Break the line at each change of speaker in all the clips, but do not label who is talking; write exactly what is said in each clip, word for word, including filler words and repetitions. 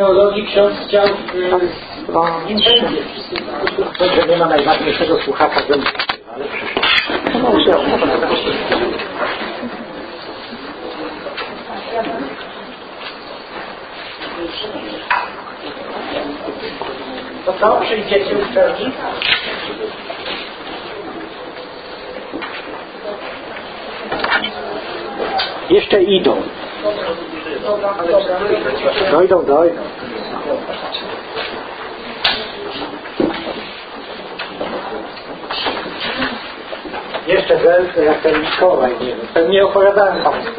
teologii ksiądz chciał intencję. Dobrze, nie ma najważniejszego słuchacza, ale przyszło. To co? Przyjdziecie już pewni? Jeszcze idą. Dojdą, dojdą. Jeszcze zelfy jak ten Mikołaj, nie wiem. Pewnie opowiadałem Państwu.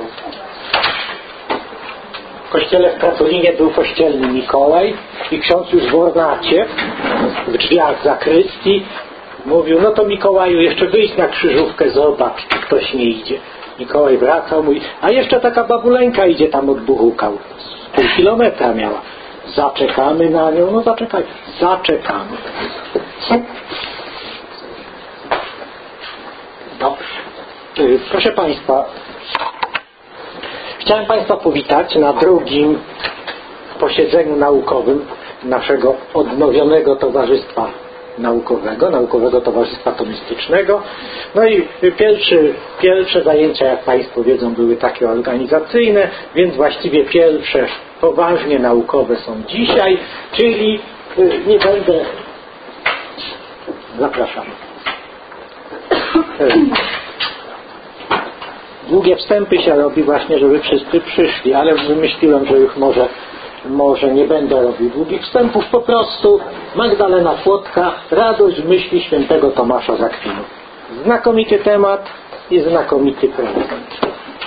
W kościele w Kratulinie był kościelny Mikołaj i ksiądz już w ornacie, w drzwiach zakrystii mówił, no to Mikołaju, jeszcze wyjdź na krzyżówkę, zobacz, czy ktoś nie idzie. Mikołaj wracał, mówi, a jeszcze taka babuleńka idzie tam od Buchukał. Pół kilometra miała. Zaczekamy na nią, no zaczekaj, zaczekamy. Dobrze. Proszę Państwa, chciałem Państwa powitać na drugim posiedzeniu naukowym naszego odnowionego Towarzystwa Naukowego, Naukowego Towarzystwa Tomistycznego. No i pierwszy, pierwsze zajęcia, jak Państwo wiedzą, były takie organizacyjne, więc właściwie pierwsze poważnie naukowe są dzisiaj, czyli nie będę... Zapraszam. Długie wstępy się robi właśnie, żeby wszyscy przyszli, ale wymyśliłem, że już może może nie będę robił długich wstępów, po prostu Magdalena Płotka, radość myśli świętego Tomasza z Akwinu. Znakomity temat i znakomity prezent.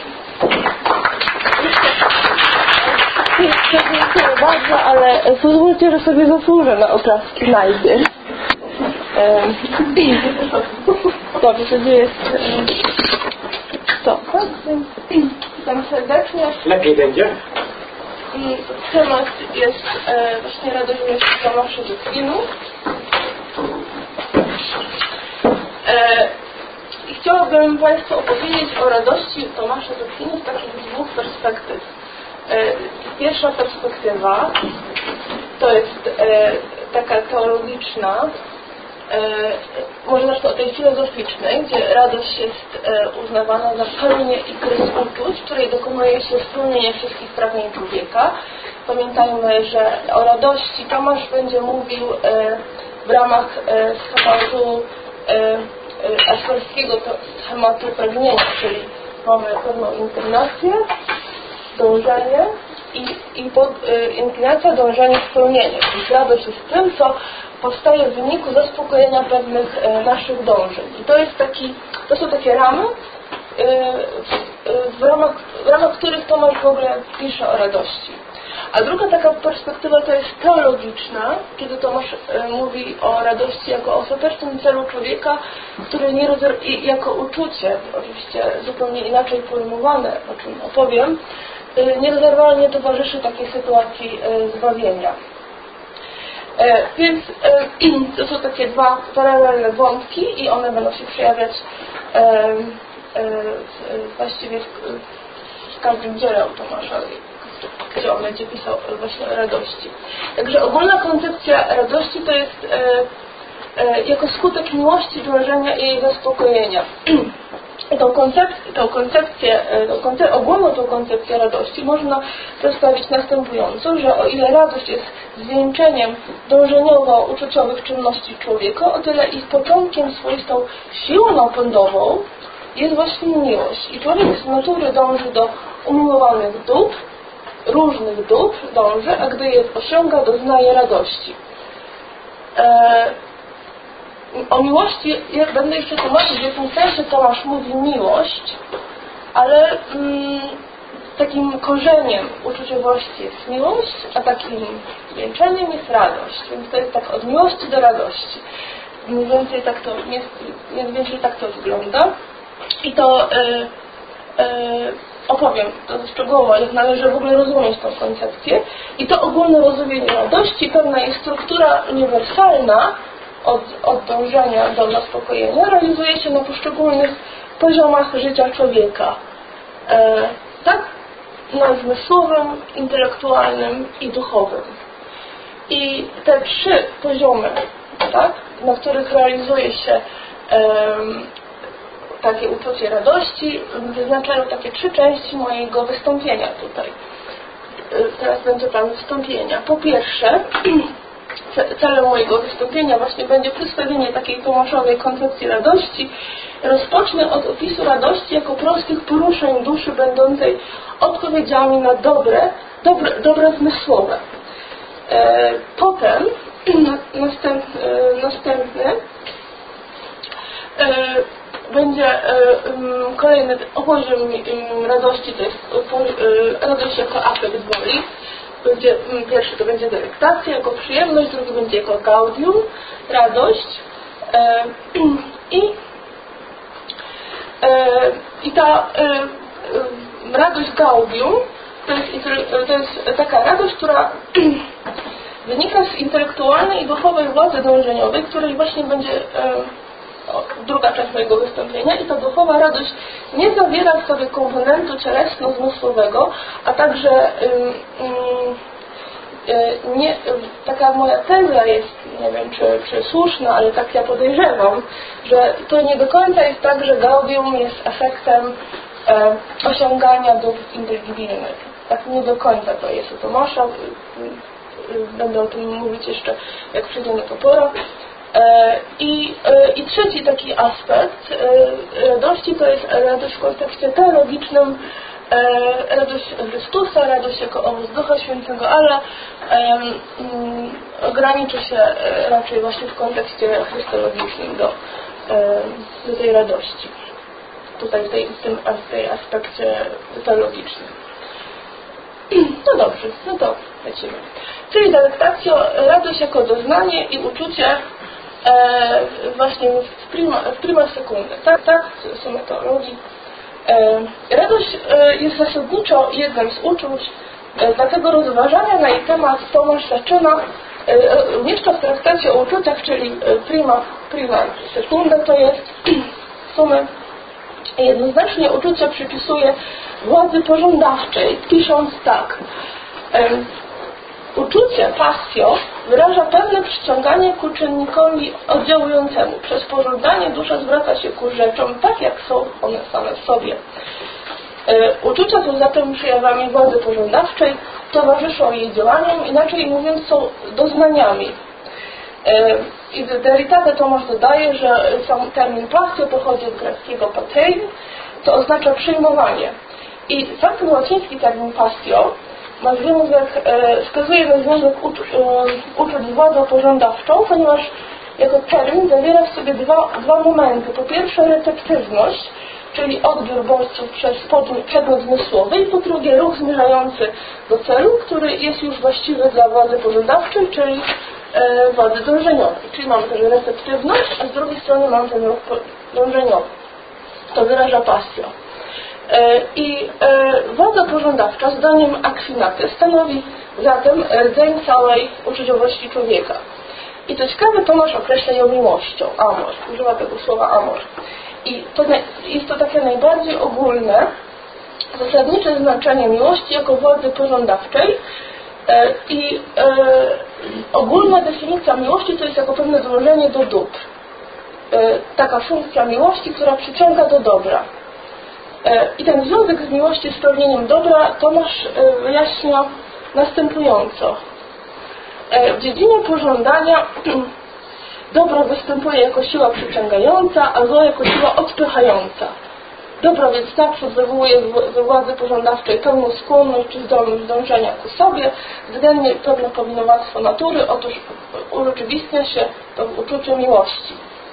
Dziękuję bardzo, ale pozwólcie, że sobie zasłużę na oklaski najpierw. Dobrze, to gdzie jest to? Witam serdecznie.
Lepiej będzie?
I temat jest e, właśnie radość myśli Tomasza z Akwinu. E, I chciałabym Państwu opowiedzieć o radości Tomasza z Akwinu z takich dwóch perspektyw. E, pierwsza perspektywa to jest e, taka teologiczna, e, może zacznę od tej filozoficznej, gdzie radość jest e, uznawana za pełnię i kres uczuć, w której dokonuje się spełnienie wszystkich pragnień człowieka. Pamiętajmy, że o radości Tomasz będzie mówił e, w ramach e, schematu e, asperskiego schematu pragnienia, czyli mamy pewną inclinację, dążenie i, i pod, y, inclinacja, dążenie, spełnienie. Czyli radość jest tym, co powstaje w wyniku zaspokojenia pewnych y, naszych dążeń. I to jest taki, to są takie ramy, y, y, w, ramach, w ramach których Tomasz w ogóle pisze o radości. A druga taka perspektywa to jest teologiczna, kiedy Tomasz y, mówi o radości jako o ostatecznym celu człowieka, który nie rozr- jako uczucie, oczywiście zupełnie inaczej pojmowane, o czym opowiem, y, nierozerwalnie towarzyszy takiej sytuacji y, zbawienia. Y, więc y, to są takie dwa paralelne wątki i one będą się przejawiać y, y, właściwie w, w każdym dziele Tomasza, gdzie on będzie pisał właśnie o radości. Także ogólna koncepcja radości to jest e, e, jako skutek miłości, dążenia i jej zaspokojenia. Tą koncepcję, tą koncepcję, tą konce- ogólną tą koncepcję radości można przedstawić następująco, że o ile radość jest zwieńczeniem dążeniowo-uczuciowych czynności człowieka, o tyle ich początkiem swoistą siłą napędową jest właśnie miłość. I człowiek z natury dąży do umiłowanych dóbr, różnych dóbr dąży, a gdy je osiąga, doznaje radości. E, o miłości ja będę jeszcze tłumaczyć, w jakim sensie Tomasz mówi miłość, ale mm, takim korzeniem uczuciowości jest miłość, a takim zwieńczeniem jest radość. Więc to jest tak od miłości do radości. Mniej więcej tak to, mniej więcej tak to wygląda. I to e, e, opowiem to szczegółowo, jak należy w ogóle rozumieć tą koncepcję. I to ogólne rozumienie radości, pewna jej struktura uniwersalna od, od dążenia do zaspokojenia realizuje się na poszczególnych poziomach życia człowieka. E, tak? na zmysłowym, intelektualnym i duchowym. I te trzy poziomy, tak, na których realizuje się um, takie uczucie radości, wyznaczają takie trzy części mojego wystąpienia tutaj. Teraz będzie plan wystąpienia. Po pierwsze, celem mojego wystąpienia właśnie będzie przedstawienie takiej tomaszowej koncepcji radości. Rozpocznę od opisu radości jako prostych poruszeń duszy będącej odpowiedziami na dobre, dobre, dobre zmysłowe. E, potem następ, e, następny e, będzie e, kolejny poziom radości, to jest e, radość jako afekt woli. Będzie, pierwszy to będzie delektacja jako przyjemność, drugi będzie jako gaudium, radość e, i, e, i ta e, radość gaudium to jest, to jest taka radość, która wynika z intelektualnej i duchowej władzy dążeniowej, której właśnie będzie e, o, druga część mojego wystąpienia. I ta duchowa radość nie zawiera w sobie komponentu cielesno-zmysłowego, a także ym, ym, y, nie, taka moja teza jest, nie wiem czy, czy słuszna, ale tak ja podejrzewam, że to nie do końca jest tak, że gaudium jest efektem e, osiągania dóbr inteligibilnych. Tak nie do końca to jest u Tomasza. Y, y, y, będę o tym mówić jeszcze, jak przyjdzie na to pora. I, I trzeci taki aspekt radości to jest radość w kontekście teologicznym, radość Chrystusa, radość jako owoc Ducha Świętego, ale um, ograniczy się raczej właśnie w kontekście chrystologicznym do, do tej radości. Tutaj w, tej, w, tym, w tej aspekcie teologicznym. No dobrze, no to lecimy. Czyli delektatio, radość jako doznanie i uczucie E, właśnie w prima, w prima sekundę. Tak, tak, somatologii. E, radość e, jest zasadniczo jednym z uczuć, e, dlatego rozważania na jej temat Tomasz zaczyna e, umieszcza w traktacie o uczuciach, czyli prima, prima sekundę, to jest w sumie jednoznacznie uczucia przypisuje władzy pożądawczej, pisząc tak. E, Uczucie, passio, wyraża pewne przyciąganie ku czynnikowi oddziałującemu. Przez pożądanie dusza zwraca się ku rzeczom tak, jak są one same w sobie. E, uczucia są zatem przejawami władzy pożądawczej, towarzyszą jej działaniom, inaczej mówiąc są doznaniami. E, I w Veritate Tomasz dodaje, że sam termin passio pochodzi od greckiego patein, co oznacza przyjmowanie. I sam ten łaciński termin passio ma związek, e, wskazuje na związek uczu, e, uczuć z władzą pożądawczą, ponieważ jako termin zawiera w sobie dwa, dwa momenty. Po pierwsze receptywność, czyli odbiór bodźców przez przedmiot zmysłowy, i po drugie ruch zmierzający do celu, który jest już właściwy dla władzy pożądawczej, czyli e, władzy dążeniowej. Czyli mamy też receptywność, a z drugiej strony mamy ten ruch dążeniowy. To wyraża passio. I władza pożądawcza, zdaniem Akwinaty, stanowi zatem rdzeń całej uczuciowości człowieka. I to ciekawe, Tomasz określa ją miłością, amor, używa tego słowa amor. I to jest to takie najbardziej ogólne, zasadnicze znaczenie miłości jako władzy pożądawczej. I ogólna definicja miłości to jest jako pewne dążenie do dóbr. Taka funkcja miłości, która przyciąga do dobra. I ten związek z miłości z pełnieniem dobra Tomasz wyjaśnia następująco. W dziedzinie pożądania dobro występuje jako siła przyciągająca, a zło jako siła odpychająca. Dobro więc naprzód wywołuje we władzy pożądawczej pełną skłonność czy zdolność dążenia ku sobie, względnie pewne powinowactwo natury, otóż urzeczywistnia się to w uczuciu miłości.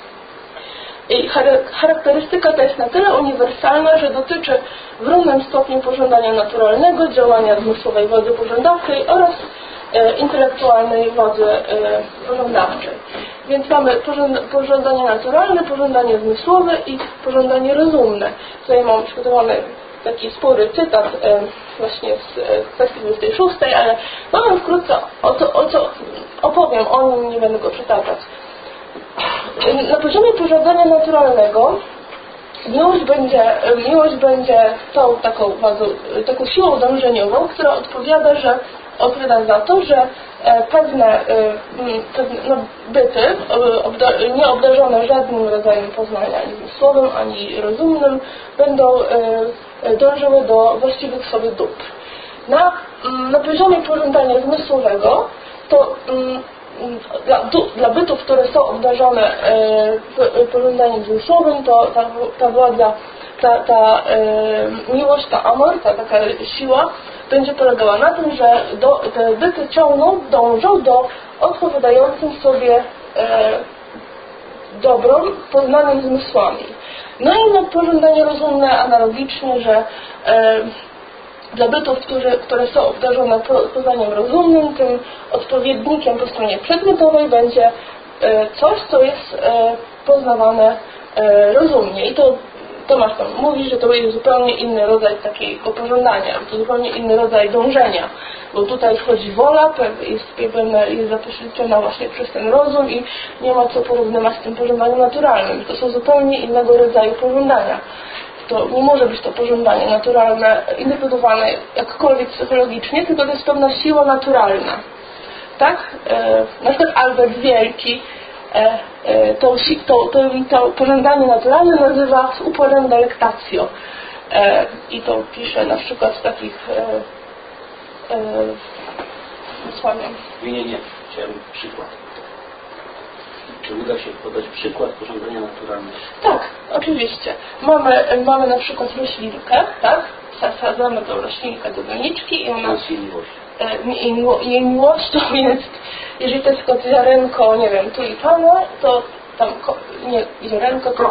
I charakterystyka ta jest na tyle uniwersalna, że dotyczy w równym stopniu pożądania naturalnego, działania zmysłowej władzy pożądawczej oraz e, intelektualnej władzy e, pożądawczej. Więc mamy pożądanie naturalne, pożądanie zmysłowe i pożądanie rozumne. Tutaj mam przygotowany taki spory cytat e, właśnie z kwestii dwudziestej szóstej, ale powiem wkrótce o co, o co opowiem o nim, nie będę go przytaczać. Na poziomie pożądania naturalnego miłość będzie, miłość będzie tą taką, taką siłą dążeniową, która odpowiada, że odpowiada za to, że pewne, pewne no, byty nieobdarzone żadnym rodzajem poznania, ani zmysłowym, ani rozumnym, będą dążyły do właściwych sobie dóbr. Na, na poziomie pożądania zmysłowego to dla, dla bytów, które są obdarzone pożądaniem zmysłowym, to ta, ta władza, ta, ta miłość, ta amor, ta taka siła będzie polegała na tym, że do, te byty ciągną, dążą do odpowiadającym sobie e, dobrom poznanym zmysłami. No i no, pożądanie rozumne analogicznie, że e, dla bytów, które, które są obdarzone poznaniem rozumnym, tym odpowiednikiem po stronie przedmiotowej będzie e, coś, co jest e, poznawane e, rozumnie. I to Tomasz tam mówi, że to jest zupełnie inny rodzaj takiego pożądania, to zupełnie inny rodzaj dążenia, bo tutaj wchodzi wola, jest, jest zapośredniczona właśnie przez ten rozum i nie ma co porównywać z tym pożądaniem naturalnym. To są zupełnie innego rodzaju pożądania. To nie może być to pożądanie naturalne, interpretowane jakkolwiek psychologicznie, tylko to jest pewna siła naturalna. Tak? E, na przykład Albert Wielki E, e, to, to, to, to pożądanie naturalne nazywa z uporem delectatio. E, I to pisze na przykład w takich e, e,
Nie, nie, chciałem przykład. Czy uda się podać przykład pożądania naturalnego?
Tak, oczywiście. Mamy, mamy na przykład roślinkę, tak? Sadzamy tą roślinkę do doniczki i ona... Jej miłością jest, jeżeli to jest tylko ziarenko, nie wiem, tulipana, to tam, nie, ziarenko, to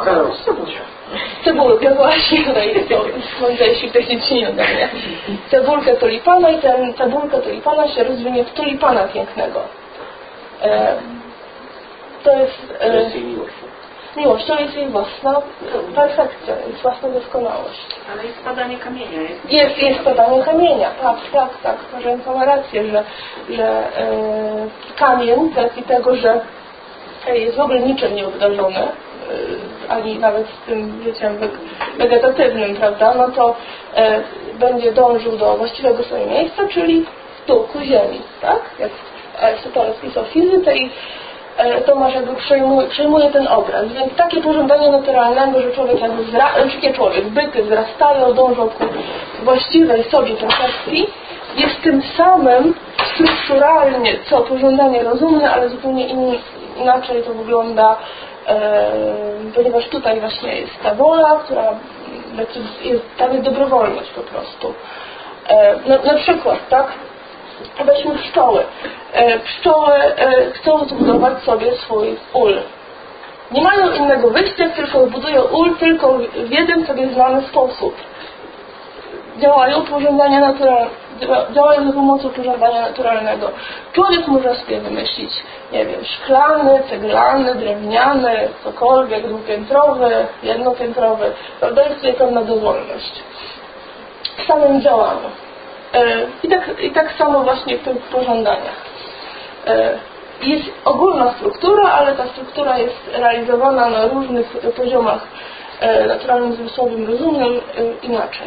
cebulkę właśnie, tutaj jest to, jeśli ktoś nie czyni ode mnie. Cebulkę tulipana i ten cebulka tulipana się rozwinie w tulipana pięknego. E, to jest...
To jest jej miłością.
Miłością jest jej własna perfekcja, jest własna doskonałość.
Ale jest spadanie kamienia. Jest,
jest, jest spadanie kamienia, tak, tak, tak. Marzenka ma rację, że, że e, kamień, z racji tego, że jest w ogóle niczym nieobdarzony, e, ani nawet z tym życiem wegetatywnym, prawda, no to e, będzie dążył do właściwego sobie miejsca, czyli tu, ku ziemi, tak? Jak Arystoteles pisał w fizyce i Tomasz jakby przejmuje, przejmuje ten obraz. Więc takie pożądanie naturalnego, że człowiek jakby wzra- znaczy człowiek, byty wzrastają, dążą ku właściwej sobie perfekcji, jest tym samym strukturalnie co pożądanie rozumne, ale zupełnie in, inaczej to wygląda, e, ponieważ tutaj właśnie jest ta wola, która jest, tam jest dobrowolność po prostu. E, na, na przykład, tak? Weźmy pszczoły. E, pszczoły e, chcą zbudować sobie swój ul. Nie mają innego wyjścia, tylko budują ul tylko w jeden sobie znany sposób. Działają pożądania naturalne, działają za pomocą pożądania naturalnego. Człowiek może sobie wymyślić, nie wiem, szklany, ceglany, drewniany, cokolwiek, dwupiętrowy, jednopiętrowy. Prawda? Jest tutaj pewna dowolność w samym działaniu. I tak, I tak samo właśnie w tych pożądaniach. Jest ogólna struktura, ale ta struktura jest realizowana na różnych poziomach naturalnym, zmysłowym, rozumnym inaczej.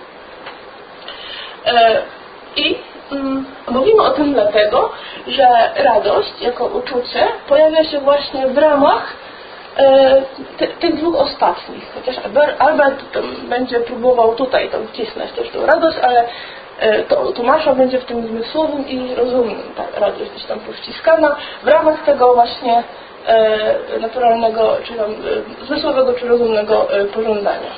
I mówimy o tym dlatego, że radość jako uczucie pojawia się właśnie w ramach Ty, tych dwóch ostatnich. Chociaż Albert będzie próbował tutaj tam wcisnąć też tą radość, ale to Tomasza będzie w tym zmysłowym i rozumnym ta radość gdzieś tam powciskana w ramach tego właśnie e, naturalnego, czy tam e, zmysłowego, czy rozumnego e, pożądania.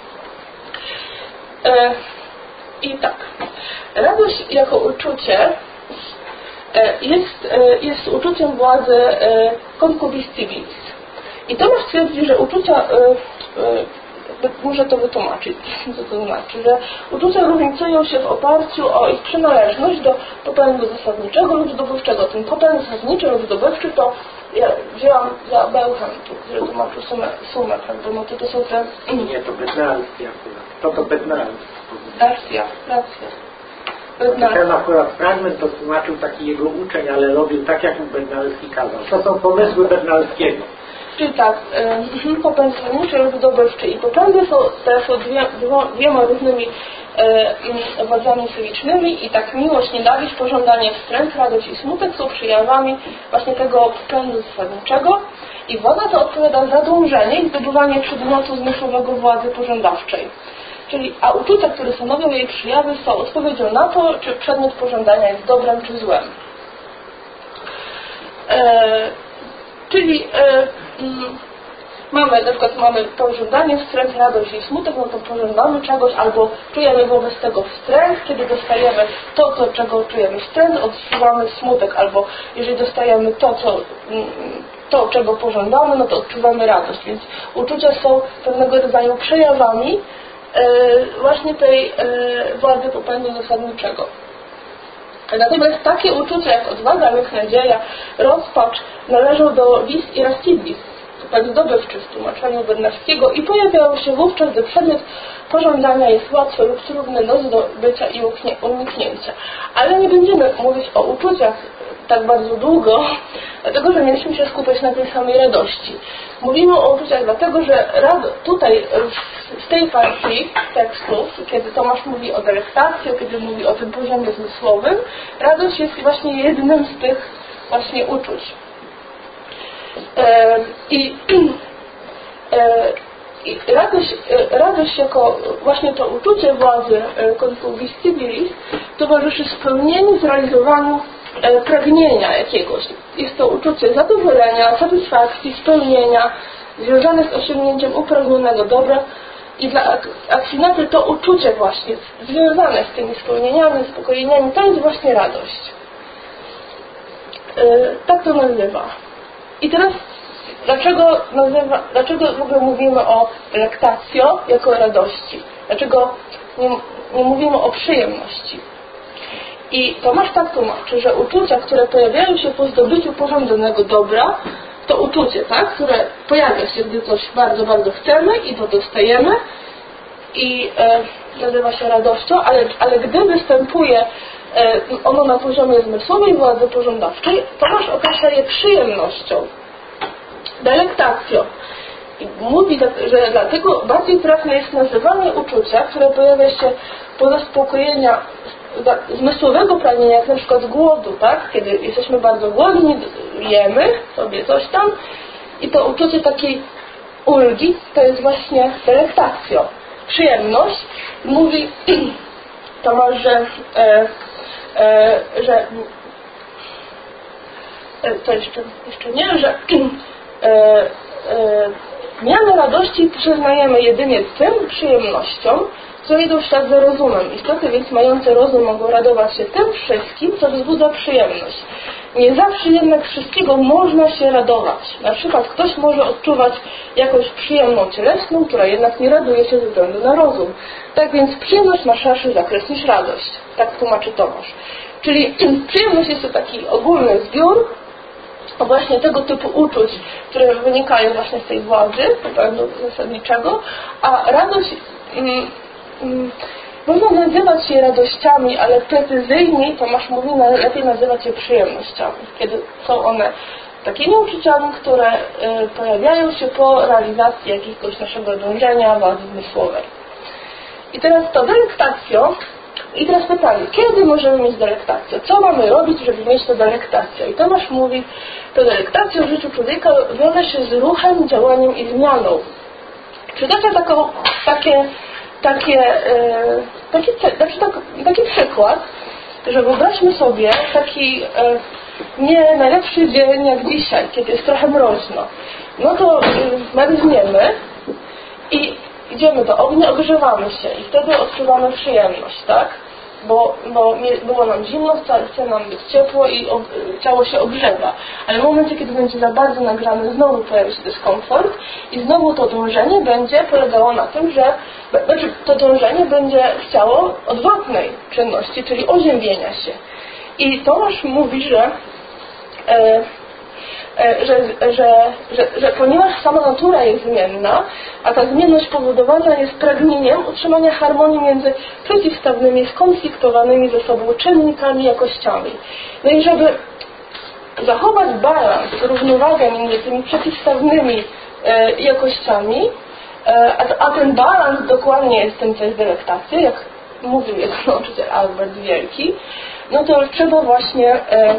E, I tak. Radość jako uczucie e, jest, e, jest uczuciem władzy e, concupiscibilis. I Tomasz twierdzi, że uczucia e, e, muszę to wytłumaczyć, co to znaczy, że uczucia różnicują się w oparciu o ich przynależność do popędu zasadniczego lub zdobywczego. Ten popęd zasadniczy lub zdobywczy to ja wzięłam za Bełchentu, który tłumaczył sumę, sumę, prawda, no to to są te...
Nie, to Bednarski akurat. To to Bednarski.
Racja, racja.
Ten akurat fragment to tłumaczył taki jego uczeń, ale robił tak, jak mu Bednarski kazał. To są pomysły Bednarskiego.
Czyli tak, yy, popęd słowniczy lub zdobywczy. I popędy są też dwie, dwiema różnymi yy, władzami psychicznymi i tak miłość, nienawiść, pożądanie, wstręt, radość i smutek są przejawami właśnie tego popędu zasadniczego. I władza to odpowiada za dążenie i zdobywanie przedmiotu zmysłowego władzy pożądawczej. Czyli, a uczucia, które stanowią jej przejawy, są odpowiedzią na to, czy przedmiot pożądania jest dobrem czy złem. E, czyli e, mm, mamy, na przykład mamy pożądanie, wstręt, radość i smutek, no to pożądamy czegoś albo czujemy wobec tego wstręt, kiedy dostajemy to, to czego czujemy wstręt, odczuwamy smutek, albo jeżeli dostajemy to, co, to, czego pożądamy, no to odczuwamy radość. Więc uczucia są pewnego rodzaju przejawami e, właśnie tej e, władzy popędu zasadniczego. Natomiast takie uczucia jak odwaga, lęk, nadzieja, rozpacz należą do lis i rastiblis, popęd zdobywczy w tłumaczeniu Bednarskiego i pojawiają się wówczas, gdy przedmiot pożądania jest łatwy lub trudny do zdobycia i uniknięcia. Ale nie będziemy mówić o uczuciach tak bardzo długo, dlatego że mieliśmy się skupiać na tej samej radości. Mówimy o uczuciach dlatego, że tutaj w tej partii tekstów, kiedy Tomasz mówi o delektacji, kiedy mówi o tym poziomie zmysłowym, radość jest właśnie jednym z tych właśnie uczuć. I, i radość, radość jako właśnie to uczucie władzy concupiscibilis towarzyszy spełnieniu, zrealizowaniu pragnienia jakiegoś. Jest to uczucie zadowolenia, satysfakcji, spełnienia związane z osiągnięciem upragnionego dobra i dla Akwinaty to uczucie właśnie związane z tymi spełnieniami, uspokojeniami, to jest właśnie radość. Yy, tak to nazywa. I teraz dlaczego, nazywa, dlaczego w ogóle mówimy o delectatio jako radości? Dlaczego nie, nie mówimy o przyjemności? I Tomasz tak tłumaczy, że uczucia, które pojawiają się po zdobyciu pożądanego dobra, to uczucie, tak, które pojawia się, gdy coś bardzo, bardzo chcemy i to dostajemy i e, nazywa się radością, ale, ale gdy występuje e, ono na poziomie zmysłowej władzy pożądawczej, Tomasz określa je przyjemnością, delectatio. I mówi, że dlatego bardziej trafne jest nazywanie uczucia, które pojawia się po zaspokojenia zmysłowego pragnienia, jak na przykład głodu, tak? Kiedy jesteśmy bardzo głodni, jemy sobie coś tam i to uczucie takiej ulgi to jest właśnie delectatio, przyjemność. Mówi Tomasz, że e, e, że e, to jeszcze, jeszcze nie, że e, e, miano radości przyznajemy jedynie tym przyjemnościom, które idą w ślad za rozumem. Istoty więc mające rozum mogą radować się tym wszystkim, co wzbudza przyjemność. Nie zawsze jednak wszystkiego można się radować. Na przykład ktoś może odczuwać jakąś przyjemną cielesną, która jednak nie raduje się ze względu na rozum. Tak więc przyjemność ma szerszy zakres niż radość. Tak tłumaczy Tomasz. Czyli przyjemność jest to taki ogólny zbiór właśnie tego typu uczuć, które wynikają właśnie z tej władzy, popędu zasadniczego, a radość mm, mm, można nazywać je radościami, ale precyzyjniej Tomasz mówi, lepiej nazywać je przyjemnościami, kiedy są one takimi uczuciami, które y, pojawiają się po realizacji jakiegoś naszego dążenia, władzy zmysłowej. I teraz to delectatio. I teraz pytanie, kiedy możemy mieć delektację? Co mamy robić, żeby mieć to delektację? I Tomasz mówi, to delektacja w życiu człowieka wiąże się z ruchem, działaniem i zmianą. Przytoczę taką, takie, takie, e, taki, znaczy tak, taki przykład, że wyobraźmy sobie taki e, nie najlepszy dzień jak dzisiaj, kiedy jest trochę mroźno. No to e, marzniemy i idziemy do ognia, ogrzewamy się i wtedy odczuwamy przyjemność, tak? Bo, bo było nam zimno, chce nam być ciepło i og, ciało się ogrzewa. Ale w momencie, kiedy będzie za bardzo nagrzane, znowu pojawi się dyskomfort i znowu to dążenie będzie polegało na tym, że znaczy to dążenie będzie chciało odwrotnej czynności, czyli oziębienia się. I Tomasz mówi, że e, Że, że, że, że ponieważ sama natura jest zmienna, a ta zmienność powodowana jest pragnieniem utrzymania harmonii między przeciwstawnymi, skonfliktowanymi ze sobą czynnikami, jakościami. No i żeby zachować balans, równowagę między tymi przeciwstawnymi e, jakościami, e, a, a ten balans dokładnie jest tym, co jest delektacja, jak mówił jego nauczyciel Albert Wielki, no to trzeba właśnie e,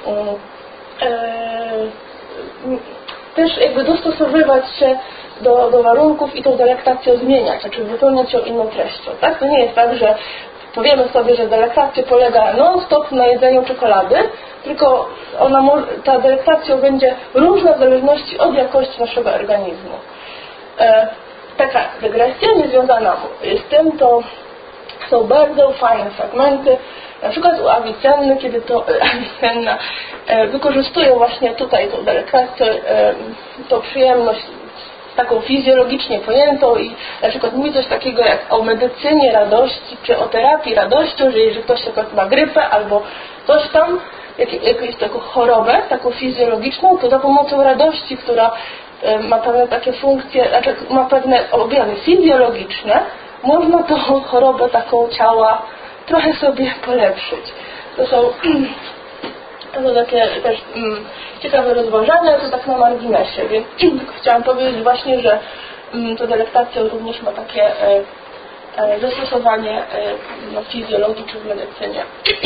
e, też jakby dostosowywać się do, do warunków i tą delektację zmieniać, znaczy wypełniać ją inną treścią. Tak? To nie jest tak, że powiemy sobie, że delektacja polega non-stop na jedzeniu czekolady, tylko ona, ta delektacja będzie różna w zależności od jakości naszego organizmu. E, taka dygresja niezwiązana z tym to są bardzo fajne fragmenty, na przykład u Avicenny, kiedy to Avicenna e, wykorzystują właśnie tutaj tą delektację, e, tą przyjemność taką fizjologicznie pojętą i na przykład mówi coś takiego jak o medycynie radości, czy o terapii radością, że jeżeli ktoś ma grypę albo coś tam, jak, jakąś taką chorobę, taką fizjologiczną, to za pomocą radości, która e, ma pewne takie funkcje, znaczy ma pewne objawy fizjologiczne, można tą chorobę taką ciała trochę sobie polepszyć. To są, to są takie też um, ciekawe rozważania, to tak na marginesie, więc tylko chciałam powiedzieć właśnie, że um, to delektacja również ma takie e, e, zastosowanie e, no, w fizjologii czy w medycynie.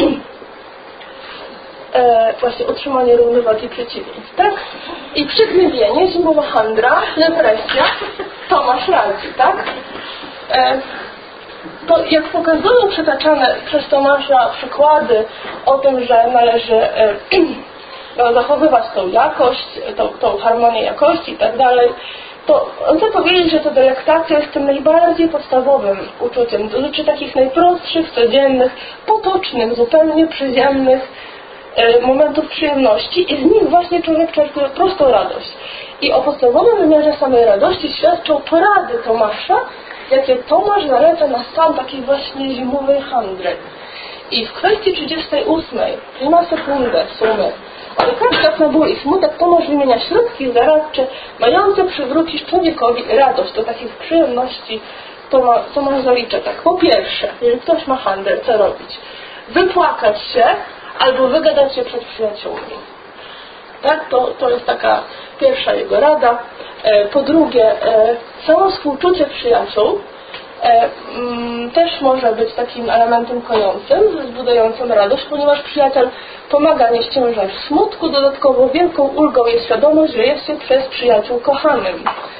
E, właśnie utrzymanie równowagi przeciwieństw, tak? I przygnębienie, zimowa handra, depresja, Tomasz radzi, tak? E, to jak pokazują przytaczane przez Tomasza przykłady o tym, że należy e, no, zachowywać tą jakość, tą, tą harmonię jakości i tak dalej, to on chce powiedzieć, że ta delektacja jest tym najbardziej podstawowym uczuciem. Dotyczy takich najprostszych, codziennych, potocznych, zupełnie przyziemnych e, momentów przyjemności i z nich właśnie człowiek czerpie prostą radość. I o podstawowym wymiarze samej radości świadczą porady Tomasza, jakie Tomasz zaleca na stan takiej właśnie zimowej handry. I w kwestii trzydziestej ósmej, prima sekundę sumy, o lekarstwach na ból i smutek Tomasz wymienia środki zaradcze, mające przywrócić człowiekowi radość do takich przyjemności. Tomasz, Tomasz zalicza tak. Po pierwsze, jeżeli ktoś ma handrę, co robić? Wypłakać się albo wygadać się przed przyjaciółmi. Tak? To, to jest taka pierwsza jego rada. Po drugie, samo współczucie przyjaciół też może być takim elementem kojącym, wzbudzającym radość, ponieważ przyjaciel pomaga nieść ciężar smutku. Dodatkowo wielką ulgą jest świadomość, że jest się przez przyjaciół kochanym.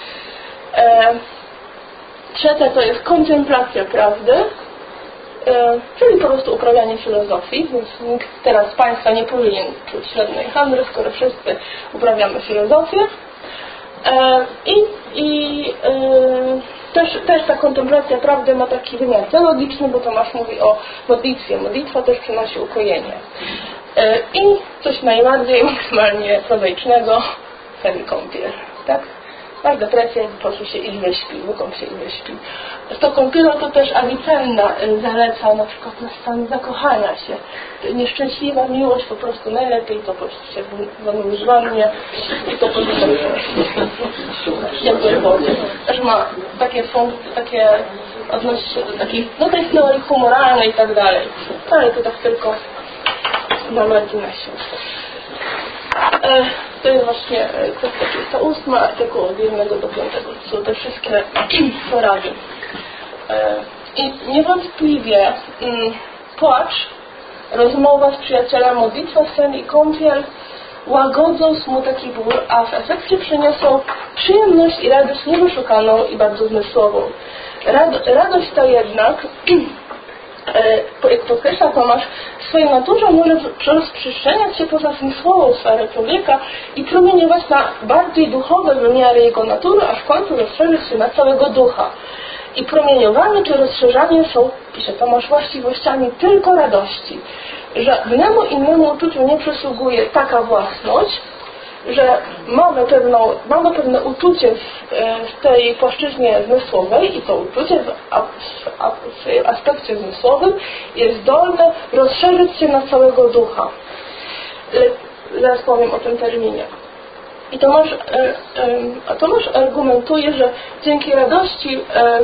Trzecia to jest kontemplacja prawdy, czyli po prostu uprawianie filozofii, więc nikt teraz z Państwa nie powinien czuć średniej handry, skoro wszyscy uprawiamy filozofię. I, i yy, też, też ta kontemplacja prawdy ma taki wymiar teologiczny, bo Tomasz mówi o modlitwie. Modlitwa też przynosi ukojenie. Yy, I coś najbardziej maksymalnie prozaicznego, sen i kąpiel. Tak? Masz depresję, po prostu się i wyśpi, wykąp się i wyśpi. Z tą kąpielą to też Avicenna zaleca na przykład na stan zakochania się. Nieszczęśliwa miłość po prostu najlepiej to po prostu się zanurzyć w wannie i to powinno w ciepłej wodzie. Też ma takie funkcje, takie odnosi się do takich, no tej teorii humoralnej i tak dalej. Ale to tak tylko na marginesie. To jest właśnie kwestia trzydziesta ósma, artykuł od jednego do piątego. To są te wszystkie porady. I niewątpliwie płacz, rozmowa z przyjacielem, modlitwa, sen i kąpiel łagodzą smutek i ból, a w efekcie przyniosą przyjemność i radość niewyszukaną i bardzo zmysłową. Rad, radość ta jednak, jak podkreśla Tomasz, w swojej naturze może rozprzestrzeniać się poza zmysłową sferę człowieka i promieniować na bardziej duchowe wymiary jego natury, aż w końcu rozszerzyć się na całego ducha. I promieniowanie czy rozszerzanie są, pisze Tomasz, właściwościami tylko radości. Żadnemu innemu uczuciu nie przysługuje taka własność, że mamy, pewną, mamy pewne uczucie w, w tej płaszczyźnie zmysłowej i to uczucie w, w, w aspekcie zmysłowym jest zdolne rozszerzyć się na całego ducha. Zaraz powiem o tym terminie. I Tomasz, a Tomasz argumentuje, że dzięki radości,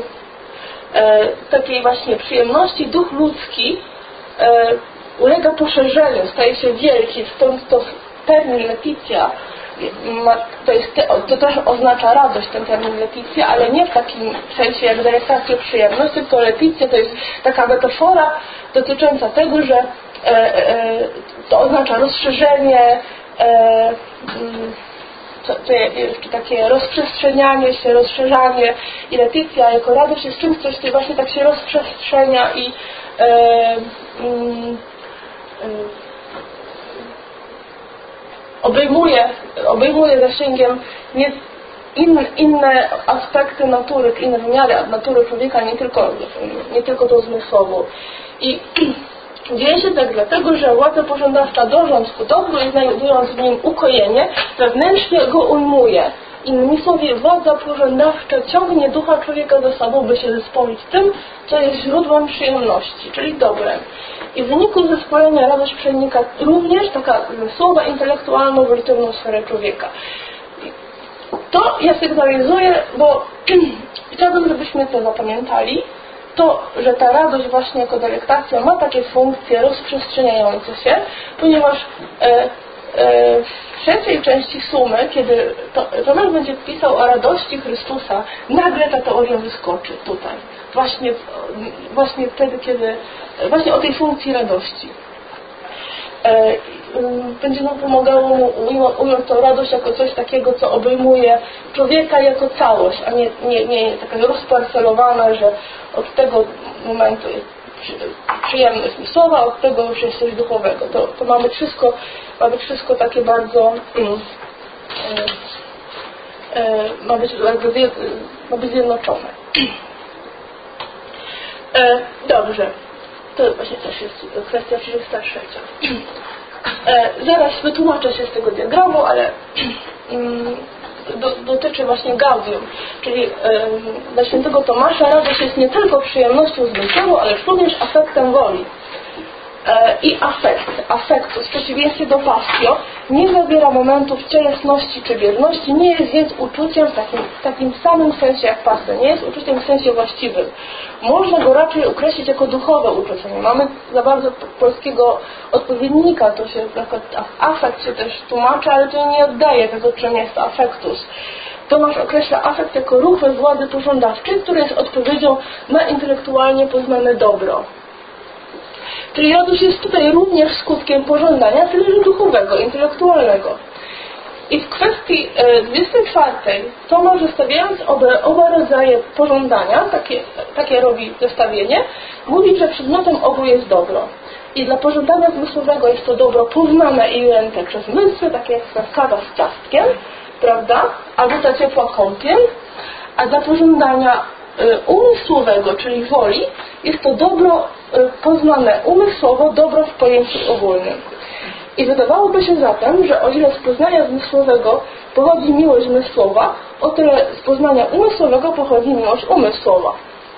takiej właśnie przyjemności, duch ludzki ulega poszerzeniu, staje się wielki, stąd to termin letitia to, jest, to też oznacza radość, ten termin letitia, ale nie w takim sensie jak delektację, przyjemność, tylko letitia to jest taka metafora dotycząca tego, że e, e, to oznacza rozszerzenie, e, to, to jeszcze takie rozprzestrzenianie się, rozszerzanie i letitia jako radość jest czymś, coś, co właśnie tak się rozprzestrzenia i e, mm, e, obejmuje, obejmuje zasięgiem nie, in, inne aspekty natury, inne wymiary natury człowieka, nie tylko, nie tylko tą zmysłową. I dzieje się tak dlatego, że władza pożądawcza dążąc ku dobru i znajdując w nim ukojenie, wewnętrznie go ujmuje. Innymi słowy, władza pożądawcza ciągnie ducha człowieka za sobą, by się zespolić tym, co jest źródłem przyjemności, czyli dobrem. I w wyniku zespolenia radość przenika również taka zmysłowa, intelektualno-wolitorną sferę człowieka. To ja sygnalizuję, bo chciałbym, żebyśmy to zapamiętali, to, że ta radość właśnie jako delektacja ma takie funkcje rozprzestrzeniające się, ponieważ e, e, w trzeciej części sumy, kiedy Tomasz będzie pisał o radości Chrystusa, nagle ta teoria wyskoczy tutaj. Właśnie, właśnie wtedy, kiedy właśnie o tej funkcji radości. E, będzie nam pomagało mu ująć tą radość jako coś takiego, co obejmuje człowieka jako całość, a nie, nie, nie taka rozparcelowana, że od tego momentu jest przyjemność zmysłowa, od tego już jest coś duchowego. To, to ma być wszystko, ma być wszystko takie bardzo mm, e, e, ma być bardzo ma być zjednoczone. E, dobrze. To właśnie też jest kwestia trzydziesta trzecia. E, zaraz wytłumaczę się z tego diagramu, ale mm, do, dotyczy właśnie Gaudium, czyli e, dla świętego Tomasza radość jest nie tylko przyjemnością zmysłową, ale również afektem woli. E, I afekt, affectus, w przeciwieństwie do passio, nie zawiera momentów cielesności czy bierności, nie jest więc uczuciem w takim, w takim samym sensie jak passio, nie jest uczuciem w sensie właściwym. Można go raczej określić jako duchowe uczucie. Nie mamy za bardzo polskiego odpowiednika, to się na przykład afekt się też tłumaczy, ale to nie oddaje tego, czym jest affectus. Tomasz określa afekt jako ruch we władzy pożądawczej, który jest odpowiedzią na intelektualnie poznane dobro. Czyli radość jest tutaj również skutkiem pożądania, tyle że duchowego, intelektualnego. I w kwestii dwudziestej czwartej Tomasz, zestawiając oba, oba rodzaje pożądania, takie, takie robi zestawienie, mówi, że przedmiotem obu jest dobro. I dla pożądania zmysłowego jest to dobro poznane i ujęte przez zmysły, takie jak ta kawa z ciastkiem, prawda? Albo ta ciepła kąpiel. A dla pożądania y, umysłowego, czyli woli, jest to dobro y, poznane umysłowo, dobro w pojęciu ogólnym. I wydawałoby się zatem, że o ile z poznania zmysłowego pochodzi miłość zmysłowa, o tyle z poznania umysłowego pochodzi miłość umysłowa.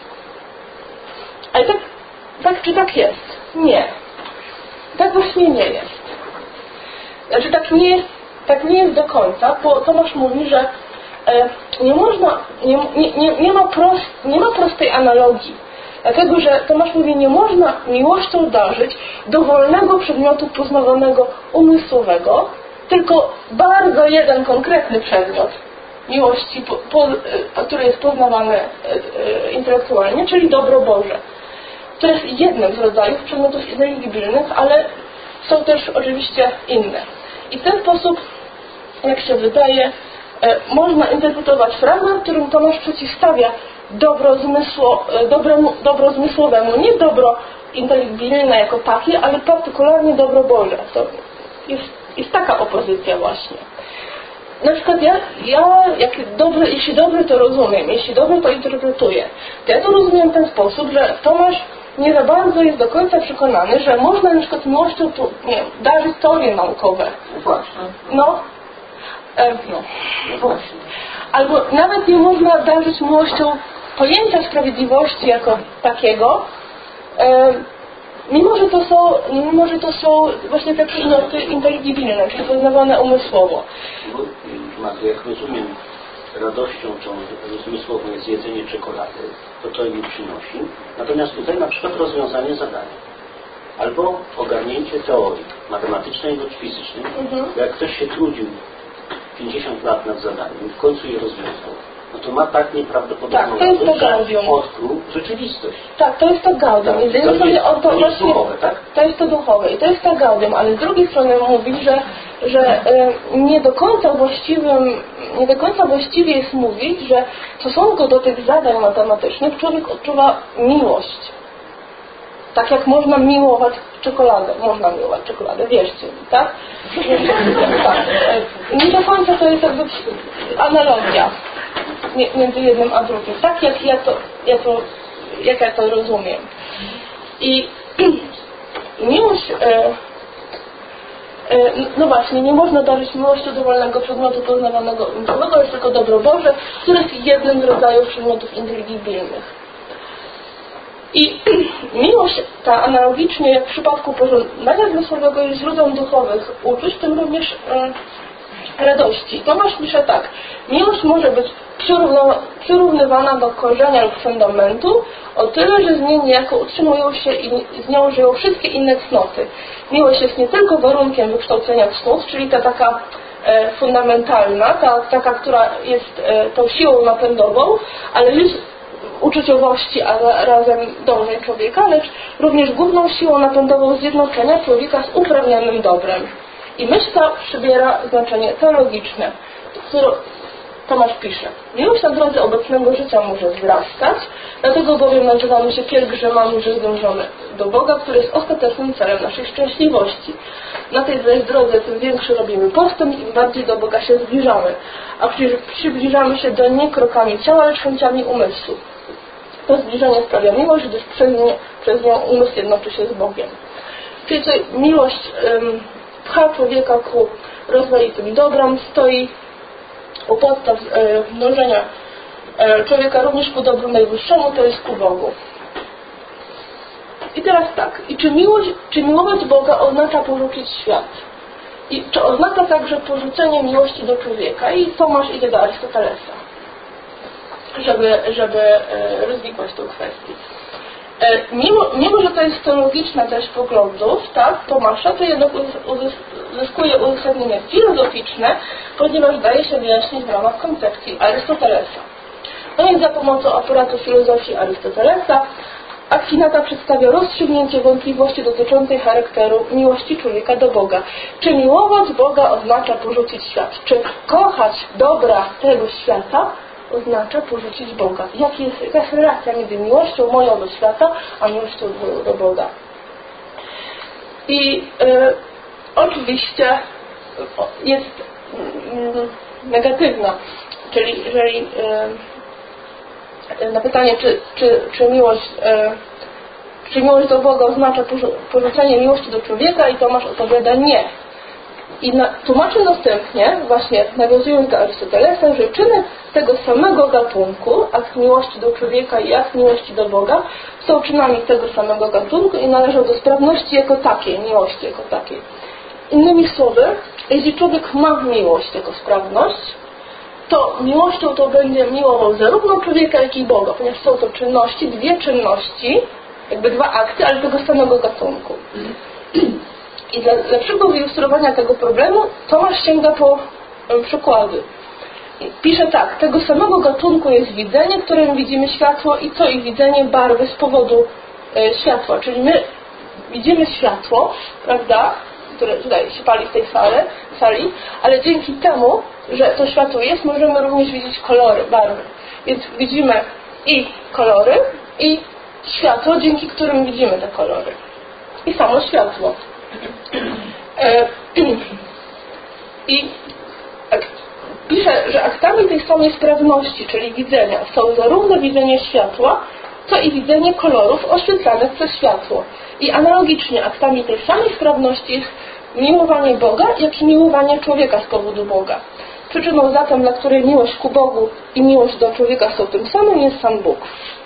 Ale tak, tak czy tak jest? Nie. Tak właśnie nie jest. Znaczy tak nie jest, tak nie jest do końca, bo Tomasz mówi, że e, nie można, nie, nie, nie, ma prost, nie ma prostej analogii. Dlatego, że Tomasz mówi, nie można miłością darzyć dowolnego przedmiotu poznawanego umysłowego, tylko bardzo jeden konkretny przedmiot miłości, po, po, który jest poznawany e, e, intelektualnie, czyli dobro Boże. To jest jednym z rodzajów przedmiotów ineligibilnych, ale są też oczywiście inne. I w ten sposób, jak się wydaje, e, można interpretować fragment, w którym Tomasz przeciwstawia dobro, zmysło, dobremu, dobro zmysłowemu, nie dobro inteligibilne jako takie, ale partykularnie dobro Boże. To jest, jest taka opozycja właśnie. Na przykład ja, ja jak dobrze, jeśli dobrze to rozumiem, jeśli dobrze to interpretuję, to ja to rozumiem w ten sposób, że Tomasz nie za bardzo jest do końca przekonany, że można na przykład miłością tu, nie wiem, darzyć teorie naukowe.
No właśnie.
No, e, no.
No właśnie.
Albo nawet nie można darzyć miłością pojęcia sprawiedliwości jako takiego, e, mimo że to są, mimo że to są właśnie takie inoty inteligibilne, czyli poznawane umysłowo.
Bo, Magda, jak rozumiem, radością tą zmysłową jest jedzenie czekolady, to to jej przynosi. Natomiast tutaj na przykład rozwiązanie zadania. albo ogarnięcie teorii matematycznej lub fizycznej.
Mhm.
Jak ktoś się trudził pięćdziesiąt lat nad zadaniem i w końcu je rozwiązał, no to ma tak nieprawdopodobną
tak, to jest
radość,
to
że
gaudium.
odkrył rzeczywistość.
Tak, to jest to gaudium.
Tak,
I z jednej
to
strony
jest-
on to
to jest
właśnie,
duchowe, tak?
to jest to duchowe i to jest to gaudium, ale z drugiej strony mówi, że, że e, nie do końca właściwym, nie do końca właściwie jest mówić, że w stosunku do tych zadań matematycznych człowiek odczuwa miłość. Tak jak można miłować czekoladę. Można miłować czekoladę, wierzcie mi, tak? tak. Nie do końca to jest jakby analogia między jednym a drugim. Tak jak ja to, ja to, jak ja to rozumiem. I miłość... E, e, no właśnie, nie można darzyć miłości dowolnego przedmiotu poznawanego umysłowego, jest tylko dobro Boże, które jest jednym z rodzajów przedmiotów inteligibilnych. I miłość ta analogicznie jak w przypadku pożądania zmysłowego jest źródłem duchowych uczuć, w tym również e, radości. Tomasz pisze tak: miłość może być przyrównywana do korzenia lub fundamentu o tyle, że z niej niejako utrzymują się i z nią żyją wszystkie inne cnoty. Miłość jest nie tylko warunkiem wykształcenia cnót, czyli ta taka e, fundamentalna, ta taka, która jest e, tą siłą napędową, ale jest uczuciowości, a razem dążeń człowieka, lecz również główną siłą napędową zjednoczenia człowieka z uprawnionym dobrem. I myśl ta przybiera znaczenie teologiczne, które Tomasz pisze. Miłość na drodze obecnego życia może wzrastać, dlatego bowiem nazywamy się pielgrzymami, że zdążamy do Boga, który jest ostatecznym celem naszej szczęśliwości. Na tej zaś drodze tym większy robimy postęp, im bardziej do Boga się zbliżamy, a przecież przybliżamy się do nie krokami ciała, lecz chęciami umysłu. To zbliżenie sprawia miłość, gdyż przez, nie, przez nią umysł jednoczy się z Bogiem. Czyli tutaj miłość um, pcha człowieka ku rozmaitym dobrom, stoi u podstaw e, dążenia e, człowieka również ku dobru najwyższemu, to jest ku Bogu. I teraz tak, i czy miłość, czy miłować Boga oznacza porzucić świat? I czy oznacza także porzucenie miłości do człowieka? I Tomasz idzie do Arystotelesa, żeby, żeby e, rozwikłać tę kwestię. E, mimo, mimo, że to jest teologiczna treść poglądów, tak, Tomasza, to jednak uzyskuje uzasadnienie filozoficzne, ponieważ daje się wyjaśnić w ramach koncepcji Arystotelesa. No i za pomocą aparatu filozofii Arystotelesa Akwinata przedstawia rozstrzygnięcie wątpliwości dotyczącej charakteru miłości człowieka do Boga. Czy miłować Boga oznacza porzucić świat? Czy kochać dobra tego świata oznacza porzucić Boga? Jak jest, jaka jest relacja między miłością moją do świata, a miłością do, do Boga? I y, oczywiście jest y, negatywna, czyli jeżeli y, na pytanie, czy, czy, czy miłość y, czy miłość do Boga oznacza porzucenie miłości do człowieka, i Tomasz odpowiada nie. I na, tłumaczy następnie, właśnie nawiązując do Arystotelesa, że czyny tego samego gatunku, akt miłości do człowieka i akt miłości do Boga, są czynami tego samego gatunku i należą do sprawności jako takiej, miłości jako takiej. Innymi słowy, jeśli człowiek ma miłość jako sprawność, to miłością to będzie miłował zarówno człowieka, jak i Boga, ponieważ są to czynności, dwie czynności, jakby dwa akty, ale tego samego gatunku. I dla lepszego zilustrowania tego problemu Tomasz sięga po przykłady. Pisze tak: tego samego gatunku jest widzenie, którym widzimy światło, i co ich widzenie barwy z powodu e, światła. Czyli my widzimy światło, prawda, które tutaj się pali w tej sali, sali, ale dzięki temu, że to światło jest, możemy również widzieć kolory, barwy. Więc widzimy i kolory, i światło, dzięki którym widzimy te kolory. I samo światło. I pisze, że aktami tej samej sprawności, czyli widzenia, są zarówno widzenie światła, co i widzenie kolorów oświetlanych przez światło. I analogicznie aktami tej samej sprawności jest miłowanie Boga, jak i miłowanie człowieka z powodu Boga. Przyczyną zatem, dla której miłość ku Bogu i miłość do człowieka są tym samym, jest sam Bóg.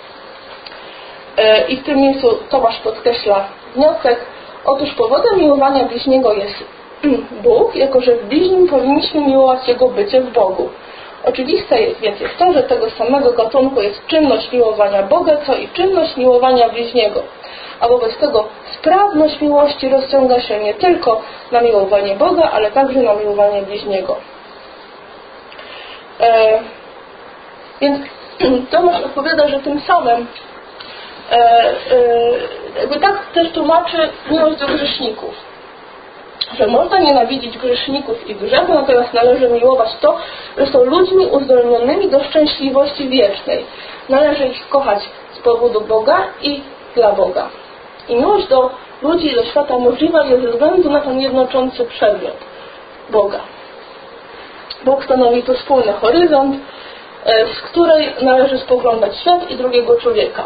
I w tym miejscu Tomasz podkreśla wniosek: otóż powodem miłowania bliźniego jest Bóg, jako że w bliźnim powinniśmy miłować Jego bycie w Bogu. Oczywiste więc jest to, że tego samego gatunku jest czynność miłowania Boga, co i czynność miłowania bliźniego. a wobec tego sprawność miłości rozciąga się nie tylko na miłowanie Boga, ale także na miłowanie bliźniego. E, więc Tomasz odpowiada, że tym samym e, e, jakby tak też tłumaczy miłość do grzeszników, że można nienawidzić grzeszników i grzechu, natomiast należy miłować to, że są ludźmi uzdolnionymi do szczęśliwości wiecznej. Należy ich kochać z powodu Boga i dla Boga. I miłość do ludzi i do świata możliwa jest ze względu na ten jednoczący przedmiot Boga. Bóg stanowi tu wspólny horyzont, z której należy spoglądać świat i drugiego człowieka.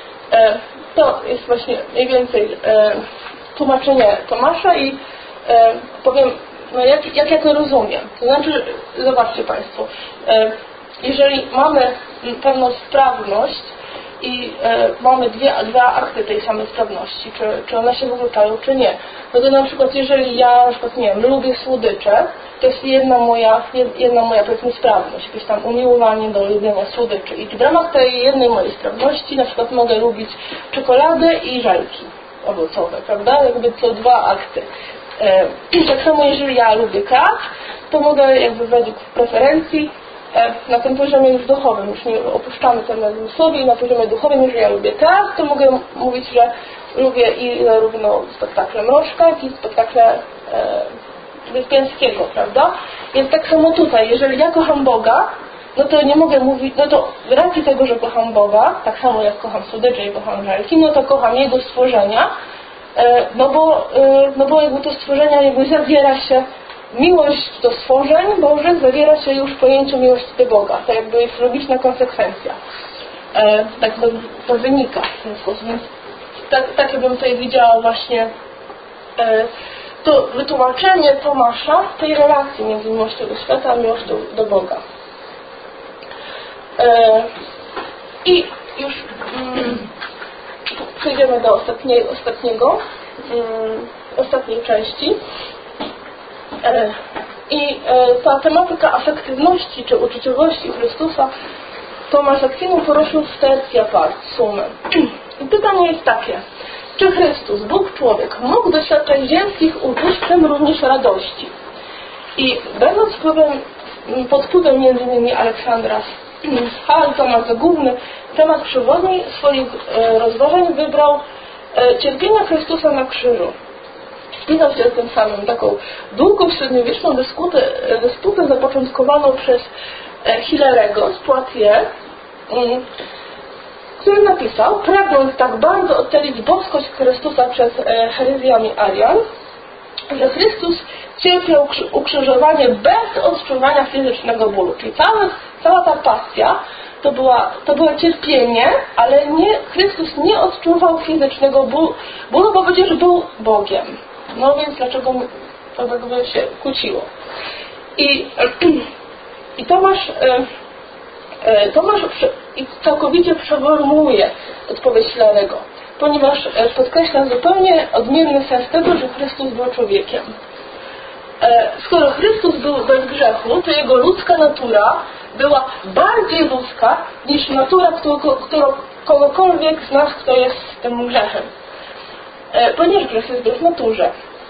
To jest właśnie mniej więcej tłumaczenie Tomasza i powiem, no jak, jak ja to rozumiem. To znaczy, zobaczcie Państwo, jeżeli mamy pewną sprawność i e, mamy dwie, dwa akty tej samej sprawności, czy, czy one się wykluczają, czy nie. No to na przykład jeżeli ja na przykład, nie wiem, lubię słodycze, to jest jedna moja, jedna moja powiedzmy sprawność, jakieś tam umiłowanie do lubienia słodyczy. I w ramach tej jednej mojej sprawności na przykład mogę lubić czekoladę i żelki owocowe, prawda? Jakby to dwa akty. E, tak samo jeżeli ja lubię krat, to mogę jakby według preferencji na tym poziomie już duchowym, już nie opuszczamy temat zmysłowy i na poziomie duchowym, jeżeli ja lubię teatr, to mogę mówić, że lubię i zarówno spektakle Mrożka, jak i spektakle e, Wyspiańskiego, prawda? Więc tak samo tutaj, jeżeli ja kocham Boga, no to nie mogę mówić, no to z racji tego, że kocham Boga, tak samo jak kocham słodycze i kocham żelki, no to kocham Jego stworzenia, e, no bo, e, no bo jakby to stworzenia jakby zawiera się miłość do stworzeń Bożych zawiera się już w pojęciu miłości do Boga. To jakby jest logiczna konsekwencja. E, tak to, to wynika w ten sposób. Więc tak, tak bym tutaj widziała właśnie e, to wytłumaczenie Tomasza tej relacji między miłością do świata a miłością do Boga. E, I już mm, przejdziemy do ostatniej, ostatniego, mm, ostatniej części. I ta tematyka afektywności czy uczuciowości Chrystusa Tomasz Akwinu poruszył w tertia part sumem. I pytanie jest takie: czy Chrystus, Bóg człowiek, mógł doświadczać ziemskich uczuć, w tym również radości? I będąc wpływem, pod wpływem między innymi Aleksandra Hall, Tomasz za główny temat przewodni swoich rozważań wybrał cierpienia Chrystusa na krzyżu. Wpisał się tym samym taką długą średniowieczną dyskutę, dysputę zapoczątkowaną przez Hilarego z Poitiers, który napisał, pragnąc tak bardzo odtalić boskość Chrystusa przed herezjami Arian, że Chrystus cierpiał ukrzyżowanie bez odczuwania fizycznego bólu. Czyli cała, cała ta pasja to, była, to było cierpienie, ale nie, Chrystus nie odczuwał fizycznego bólu, bólu, bo przecież był Bogiem. No więc dlaczego to by się kłóciło? I, i Tomasz, Tomasz całkowicie przeformułuje odpowiedź Hilarego, ponieważ podkreśla zupełnie odmienny sens tego, że Chrystus był człowiekiem. Skoro Chrystus był bez grzechu, to Jego ludzka natura była bardziej ludzka niż natura którą kogokolwiek z nas, kto jest tym grzechem. Ponieważ grzech jest bez naturze.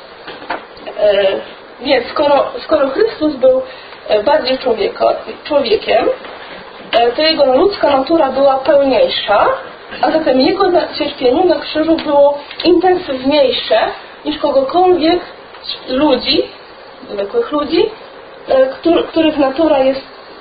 Więc skoro, skoro Chrystus był bardziej człowieka, człowiekiem, to Jego ludzka natura była pełniejsza, a zatem Jego cierpienie na krzyżu było intensywniejsze niż kogokolwiek z ludzi, zwykłych ludzi, których natura jest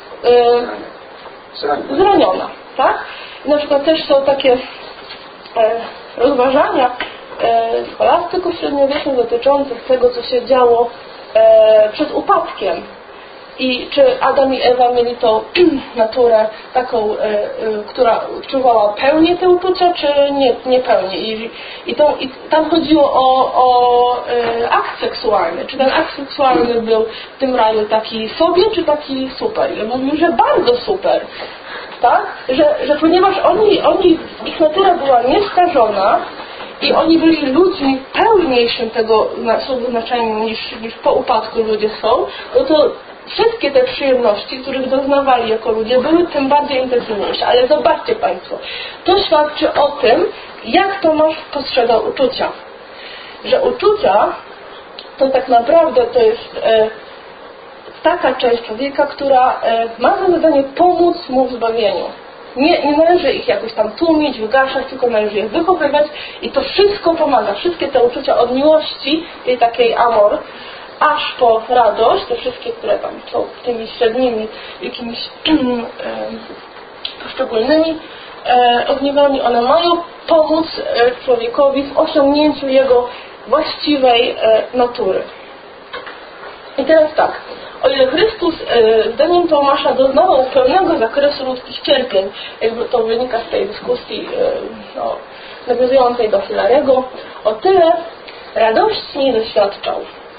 zraniona. Tak? I na przykład też są takie rozważania scholastyków średniowiecznych dotyczących tego, co się działo e, przed upadkiem i czy Adam i Ewa mieli tą naturę taką, e, e, która odczuwała pełnię te uczucia, czy nie, nie pełnię. I, i, to, i tam chodziło o, o e, akt seksualny. Czy ten akt seksualny był w tym raju taki sobie, czy taki super. I mówił, że bardzo super. Tak? Że, że ponieważ oni, oni, ich natura była niestarzona, i oni byli ludźmi pełniejszym tego słowa znaczenia niż, niż po upadku ludzie są, no to wszystkie te przyjemności, których doznawali jako ludzie, były tym bardziej intensywniejsze. Ale zobaczcie Państwo, to świadczy o tym, jak Tomasz postrzegał uczucia? Że uczucia to tak naprawdę to jest e, taka część człowieka, która e, ma za zadanie pomóc mu w zbawieniu. Nie, nie należy ich jakoś tam tłumić, wygaszać, tylko należy je wychowywać i to wszystko pomaga. Wszystkie te uczucia od miłości, tej takiej amor, aż po radość, te wszystkie, które tam są tymi średnimi, jakimiś poszczególnymi e, ogniwami, one mają pomóc e, człowiekowi w osiągnięciu jego właściwej e, natury. I teraz tak, o ile Chrystus e, zdaniem Tomasza doznawał pełnego zakresu ludzkich cierpień, jakby to wynika z tej dyskusji e, no, nawiązującej do Hilarego, o tyle radości nie doświadczał.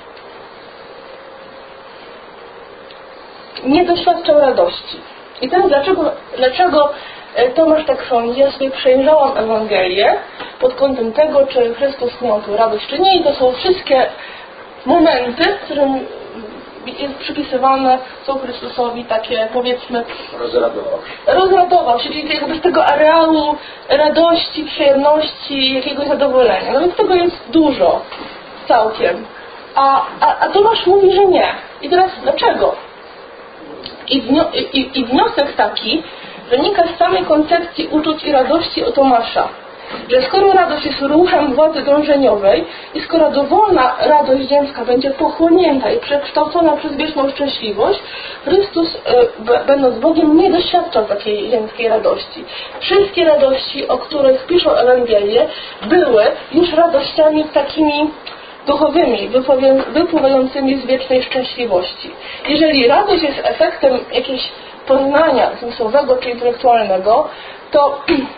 Nie doświadczał radości. I teraz dlaczego, dlaczego Tomasz tak sądzi? Ja sobie przejrzałam Ewangelię pod kątem tego, czy Chrystus miał tu radość, czy nie. I to są wszystkie momenty, w którym jest przypisywane są Chrystusowi takie, powiedzmy,
rozradował się.
Rozradował się, czyli jakby z tego areału radości, przyjemności, jakiegoś zadowolenia. No więc tego jest dużo, całkiem. A, a, a Tomasz mówi, że nie. I teraz dlaczego? I, wnio, i, I wniosek taki wynika z samej koncepcji uczuć i radości o Tomasza, że skoro radość jest ruchem władzy dążeniowej i skoro dowolna radość ziemska będzie pochłonięta i przekształcona przez wieczną szczęśliwość, Chrystus, e, będąc Bogiem, nie doświadczał takiej ziemskiej radości. Wszystkie radości, o których piszą Ewangelie, były już radościami takimi duchowymi, wypływającymi z wiecznej szczęśliwości. Jeżeli radość jest efektem jakiegoś poznania zmysłowego czy intelektualnego, to,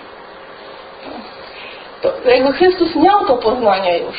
to jakby Chrystus miał to poznanie już.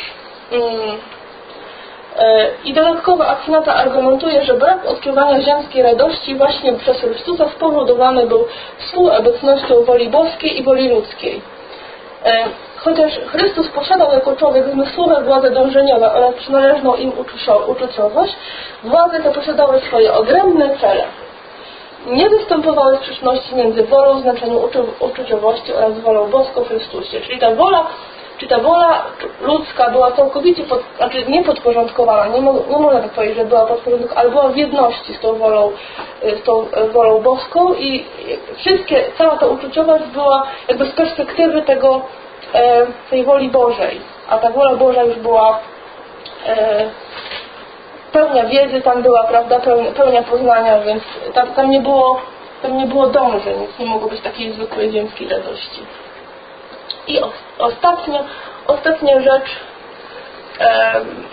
I dodatkowo Akwinata argumentuje, że brak odczuwania ziemskiej radości właśnie przez Chrystusa spowodowany był współobecnością woli boskiej i woli ludzkiej. Chociaż Chrystus posiadał jako człowiek zmysłowe władze dążeniowe oraz przynależną im uczuciowość, władze te posiadały swoje odrębne cele. Nie występowały sprzeczności między wolą w znaczeniu uczuciowości oraz wolą boską w Chrystusie. Czyli ta wola, czy ta wola ludzka była całkowicie, pod, znaczy nie podporządkowana, nie, mo, nie można tak powiedzieć, że była podporządkowana, ale była w jedności z tą wolą, z tą wolą boską i wszystkie, cała ta uczuciowość była jakby z perspektywy tego, e, tej woli Bożej. A ta wola Boża już była e, pełnia wiedzy, tam była, prawda, pełnia, pełnia poznania, więc tam, tam nie było tam nie było dążeń, więc nie mogło być takiej zwykłej ziemskiej radości. I o, ostatnio, ostatnia rzecz e,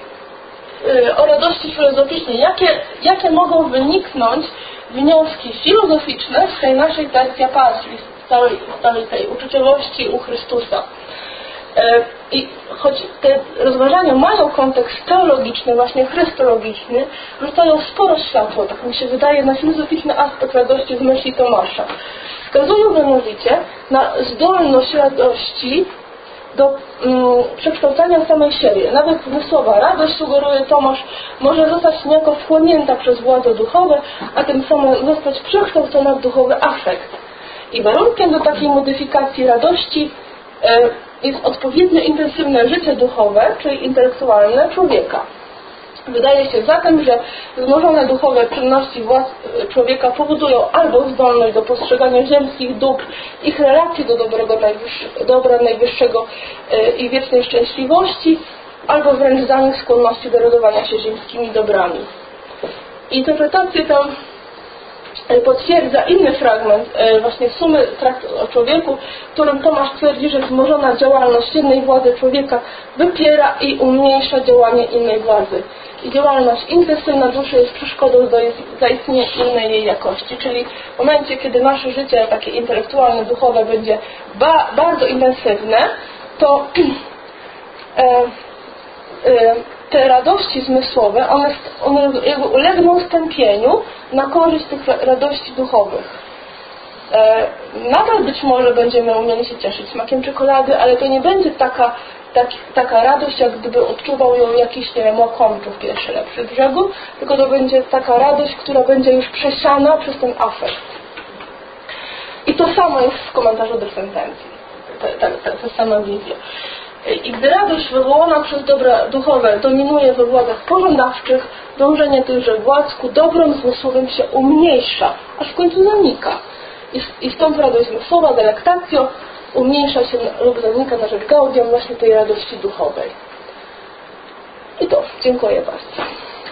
e, o radości filozoficznej. Jakie, jakie mogą wyniknąć wnioski filozoficzne z tej naszej tertia patris, z całej, z całej tej uczuciowości u Chrystusa? E, I choć te rozważania mają kontekst teologiczny, właśnie chrystologiczny, rzucają sporo światło, tak mi się wydaje, na filozoficzny aspekt radości w myśli Tomasza. Wskazują mianowicie na zdolność radości do mm, przekształcania samej siebie. Nawet zmysłowa radość, sugeruje Tomasz, może zostać niejako wchłonięta przez władze duchowe, a tym samym zostać przekształcona w duchowy afekt. I warunkiem do takiej modyfikacji radości e, jest odpowiednio intensywne życie duchowe, czyli intelektualne człowieka. Wydaje się zatem, że wzmożone duchowe czynności władz człowieka powodują albo zdolność do postrzegania ziemskich dóbr, ich relacji do dobrego najwyższego, dobra najwyższego i wiecznej szczęśliwości, albo wręcz za nich skłonności do radowania się ziemskimi dobrami. Interpretację tę potwierdza inny fragment właśnie sumy traktatu o człowieku, w którym Tomasz twierdzi, że wzmożona działalność jednej władzy człowieka wypiera i umniejsza działanie innej władzy. I działalność intensywna duszy jest przeszkodą do zaistnienia innej jej jakości. Czyli w momencie, kiedy nasze życie takie intelektualne, duchowe będzie ba bardzo intensywne, to e, e, te radości zmysłowe, one, one jakby ulegną stępieniu na korzyść tych radości duchowych. E, nadal być może będziemy umieli się cieszyć smakiem czekolady, ale to nie będzie taka, tak, taka radość, jak gdyby odczuwał ją jakiś, nie wiem, łakomczów pierwszy lepszy brzegu, tylko to będzie taka radość, która będzie już przesiana przez ten afekt. I to samo jest w komentarzu do sentencji. ta, ta, ta sama wizja. I gdy radość wywołana przez dobra duchowe dominuje we władzach pożądawczych, dążenie tychże władz ku dobrom zmysłowym się umniejsza, aż w końcu zanika. I, i stąd radość zmysłowa, delektacjo, umniejsza się lub zanika na rzecz gaudium właśnie tej radości duchowej. I to. Dziękuję bardzo.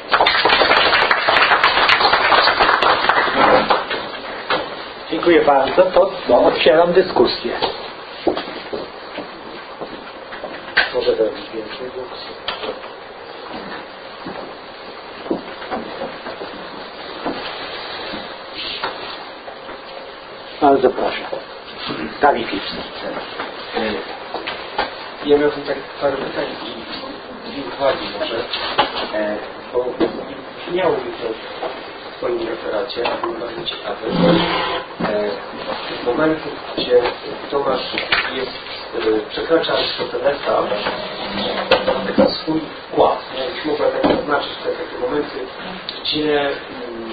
Dziękuję bardzo. To no, otwieram dyskusję. Może zrobić więcej głos. Bardzo proszę. Dawid Lipski.
Ja miałbym tak parę pytań i dwie uwagi może, e, bo brzmiało mi to w Twoim referacie, a było bardzo ciekawe, e, w momencie, gdzie Tomasz jest, e, przekracza Arystotelesa taki swój wkład, nie? Byś mogła tak zaznaczyć te takie momenty, gdzie mm,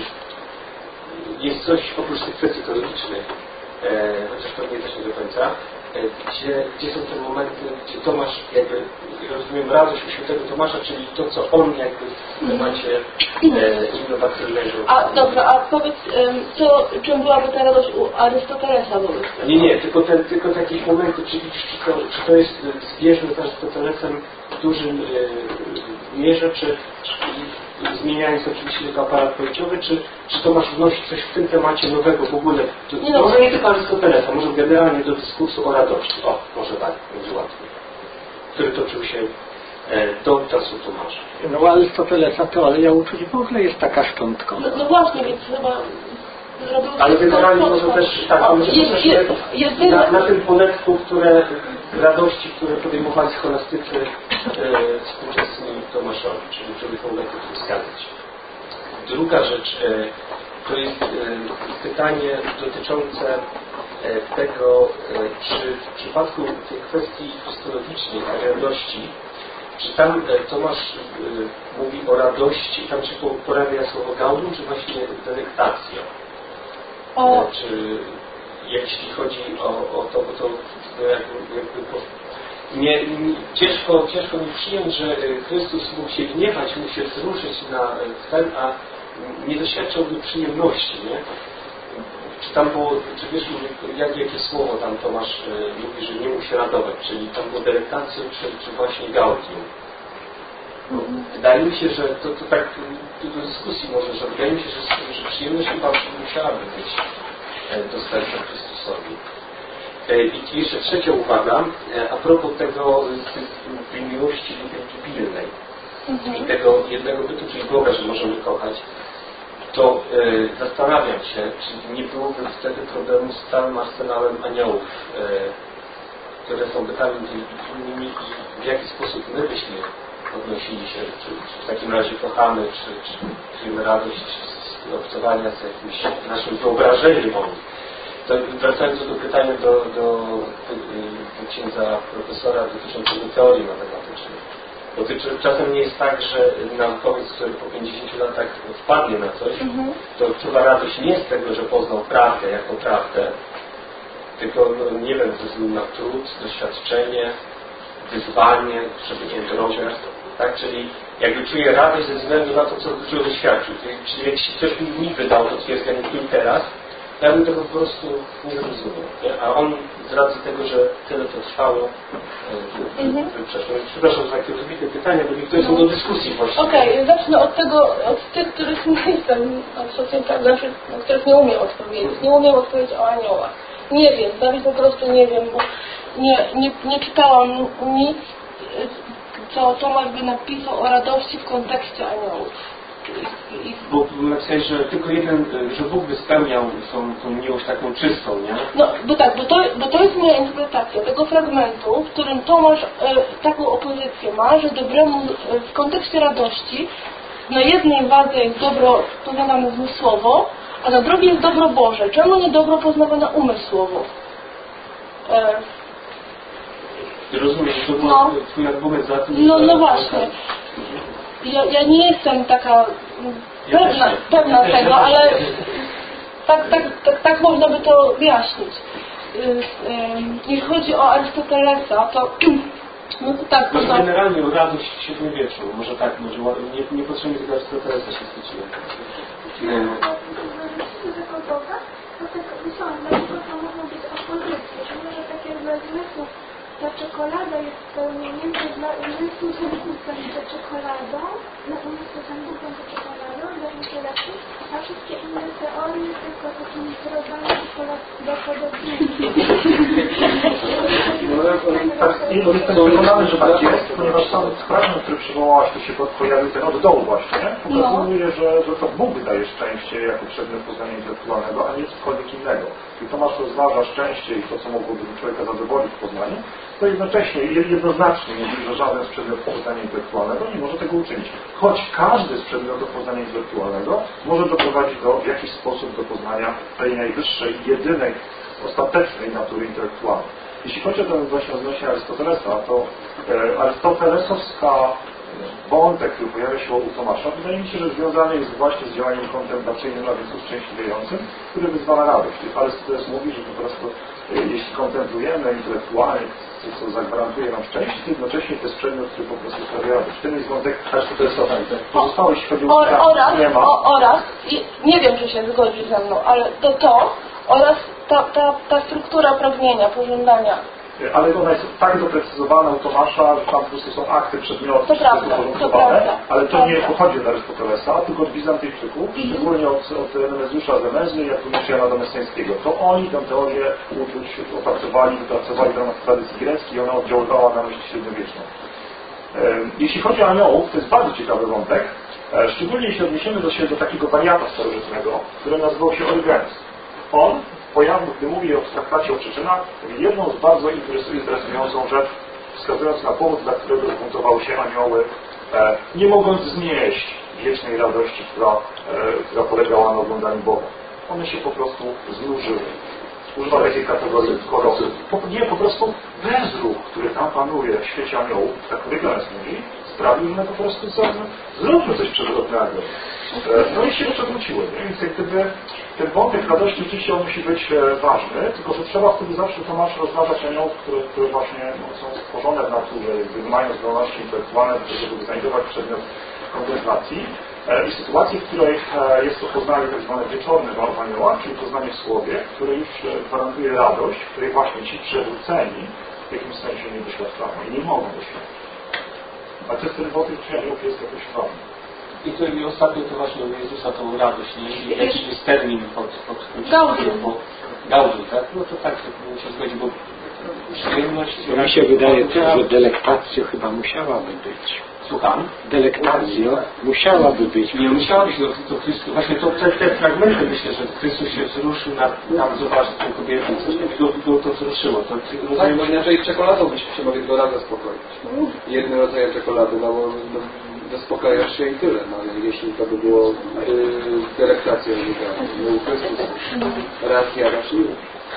jest coś oprócz tych kwestii teologicznych, e, chociaż pewnie też nie do końca, Gdzie, gdzie są te momenty, gdzie Tomasz jakby, ja rozumiem radość u świętego Tomasza, czyli to, co on jakby w temacie e, innowacyjnego.
A dobra, a powiedz, co, czym byłaby ta radość u Arystotelesa wobec tego?
Nie, nie, tylko, ten, tylko takie momenty, czy widzisz, czy to, czy to jest zbieżne z Arystotelesem w dużym e, mierze, czy zmieniając oczywiście tylko aparat pojęciowy, czy, czy Tomasz wnosi coś w tym temacie nowego w ogóle? To,
nie no,
może nie tylko Arystotelesa, może generalnie do dyskursu o radości. O, może tak, będzie łatwiej. Który toczył się e, do czasu Tomasza.
No Arystotelesa teoria uczuć w ogóle jest taka szczątkowa.
No, no właśnie, więc chyba...
Ale generalnie może też tak,
o,
może
jest,
też
jest, jest, jest,
na, na tym poletku, które radości, które podejmowali scholastycy e, współczesni Tomaszowi, czyli żeby tą lekko tu wskazać. Druga rzecz e, to jest e, pytanie dotyczące e, tego, e, czy w przypadku tej kwestii krystologicznej, radości, czy tam e, Tomasz e, mówi o radości, tam się pojawia słowo gaudium, czy właśnie delektacjo?
O.
Czy jeśli chodzi o, o to, bo to no jakby, jakby po, nie, nie, ciężko, ciężko mi przyjąć, że Chrystus mógł się gniewać, mógł się wzruszyć na ten, a nie doświadczałby przyjemności, nie? Czy tam było, czy wiesz, jak, jakie słowo tam Tomasz e, mówi, że nie mógł się radować, czyli tam było delektacją, czy, czy właśnie gaudium? No, wydaje mi się, że to, to tak to do dyskusji może, że wydaje mi się, że, że przyjemność chyba musiałaby być dostępna Chrystusowi. I jeszcze trzecia uwaga, a propos tego, tej miłości intelektualnej mhm. i tego jednego bytu, czyli Boga, że możemy kochać, to e, zastanawiam się, czy nie byłoby wtedy problemu z całym arsenałem aniołów, e, które są bytami intelektualnymi i w jaki sposób my byśmy odnosili się, czy, czy w takim razie kochamy, czy, czy czujemy radość z obcowania z jakimś naszym wyobrażeniem o nich. To, wracając do pytania do, do, do księdza profesora dotyczącego teorii matematycznej. Bo to czasem nie jest tak, że naukowiec, który po pięćdziesięciu latach wpadnie na coś, mm-hmm. to odczuwa radość nie z tego, że poznał prawdę jako prawdę, tylko, no, nie wiem, ze względu na trud, doświadczenie, wyzwanie, przebycie drogę, tak? Czyli jakby czuje radość ze względu na to, co czego doświadczył. Czyli jak ktoś mi wydał to twierdzenie tu i teraz, ja bym tego po prostu nie zrozumiał. Nie? A on z racji tego, że tyle to trwało, mm-hmm. przepraszam za takie wybitne pytania, bo to jest no. do dyskusji właśnie.
Okej, okay, zacznę od tego, od tych, których nie jestem absolutnie tak, znaczy, na których nie umiem odpowiedzieć. Nie umiem odpowiedzieć o aniołach. Nie wiem, Dawid po prostu nie wiem, bo nie, nie, nie czytałam nic, co Tomasz by napisał o radości w kontekście aniołów. I, i...
Bo napisałeś, że tylko jeden, że Bóg by spełniał tą, tą miłość taką czystą, nie?
No, bo tak, bo to, bo to jest moja interpretacja tego fragmentu, w którym Tomasz e, taką opozycję ma, że dobremu e, w kontekście radości na jednej wadze jest dobro poznawane zmysłowo, a na drugiej jest dobro Boże. Czemu nie dobro poznawane umysłowo? E,
Rozumiem, że to był
no,
twój argument za tym.
No, no właśnie. Ja, ja nie jestem taka pewna,
ja
pewna
ja
tego,
ja
ale tak, tak, tak, tak można by to wyjaśnić. jeśli chodzi o Arystotelesa, to no to tak,
no,
to
generalnie o radość w średniowieczu, może tak, może nie, nie potrzebnie tylko Arystotelesa się zwróciłem.
Dlatego myślałam, dlaczego to mogą być opozycje, że może tak jak dla zmysłów ta czekolada jest spełnieniem, to dla umysłu zębów będzie czekoladą, dla umysłu zębów będzie czekoladą, dla intelektu, a wszystkie inne teorie tylko takimi drogami do podobnych.
No, jestem przekonany, że tak jest, ponieważ sam fragment, który przywołałaś, tu się pojawił ten od dołu właśnie, pokazuje, że, że to Bóg daje szczęście jako przedmiot poznania intelektualnego, a nie cokolwiek innego. I Tomasz rozważa szczęście i to, co mogłoby człowieka zadowolić w poznaniu, to jednocześnie jednoznacznie mówi, że żaden z przedmiotów poznania intelektualnego nie może tego uczynić. Choć każdy z przedmiotów poznania intelektualnego może doprowadzić do, w jakiś sposób do poznania tej najwyższej, jedynej, ostatecznej natury intelektualnej. Jeśli chodzi o to właśnie odnośnie Arystotelesa, to e, arystotelesowska wątek, który pojawia się u Tomasza, wydaje mi się, że związany jest właśnie z działaniem kontemplacyjnym, a więc uszczęśliwiającym, który wyzwala radość. Arystoteles mówi, że po prostu e, jeśli kontemplujemy intelektualnie, co, co zagwarantuje nam szczęście, to jednocześnie to jest przedmiot, który po prostu sprawia radość. W tym jest wątek Arystotelesa. Pozostałe, jeśli chodzi o
oraz,
nie ma.
o, oraz i nie wiem, czy się zgodzi ze mną, ale to to oraz ta, ta, ta struktura pragnienia, pożądania.
Ale ona jest tak doprecyzowana u Tomasza, że tam po prostu są akty, przedmioty,
to
wszystko
prawda,
uporządkowane,
to
ale to
prawda.
nie pochodzi od Arystotelesa, tylko od Bizantyjczyków, mm-hmm. szczególnie od, od Nemezjusza z Emezy, jak również Jana Damasceńskiego. To oni tę teorię uczuć opracowali, wypracowali w ramach tradycji greckiej i ona oddziaływała na myśl średniowieczną. Jeśli chodzi o aniołów, to jest bardzo ciekawy wątek, szczególnie jeśli odniesiemy do siebie do takiego wariata starożytnego, który nazywał się Orygenes. On pojawił, gdy mówi o traktacie o przyczynach, jedną z bardzo interesującą rzecz, wskazując na powód, dla którego zbuntowały się anioły, e, nie mogąc znieść wiecznej radości, która, e, która polegała na oglądaniu Boga. One się po prostu znużyły. Używa takiej kategorii korosy. Po, nie, po prostu bezruch, który tam panuje w świecie aniołów, tak Orygenes mówi, sprawił, że my po prostu co, zróbmy coś przewrotnego. No i się przewróciły. Więc jak gdyby ten wątek radości oczywiście on musi być ważny, tylko że trzeba wtedy zawsze Tomasz rozważać aniołów, które, które właśnie no, są stworzone w naturze, jakby mają zdolności intelektualne, żeby znajdować przedmiot kontemplacji. I sytuacji, w której jest to poznanie tak zwane wieczorne w aniołach, czyli poznanie w Słowie, które już gwarantuje radość, której właśnie ci przewróceni w jakimś sensie nie doświadczają i nie mogą doświadczać. A to jest ten wątek, czy aniołów jest jakoś ważny.
I to i ostatnio to właśnie u Jezusa tą radość, nie? Jakiś jest termin pod, pod, pod
Gaudium.
Gaudium, tak? No to tak, to muszę zgodzić, bo przyjemność...
To mi się wydaje, że delektacjo chyba musiałaby być.
Słucham?
Delektacjo musiałaby być.
Nie musiała być do, do Chrystusa. Właśnie to, te, te fragmenty myślę, że Chrystus się wzruszył na tam zobaczyć tę kobietę, coś takiego go to wzruszyło. To,
no tak, bo inaczej czekoladą byśmy się mogli dwa razy zaspokoić. Jednym rodzajem czekolady, no bo no, zaspokajasz się i tyle. No, jeśli to by było yy, delektacja, no u Chrystusa. Raz jadasz i już.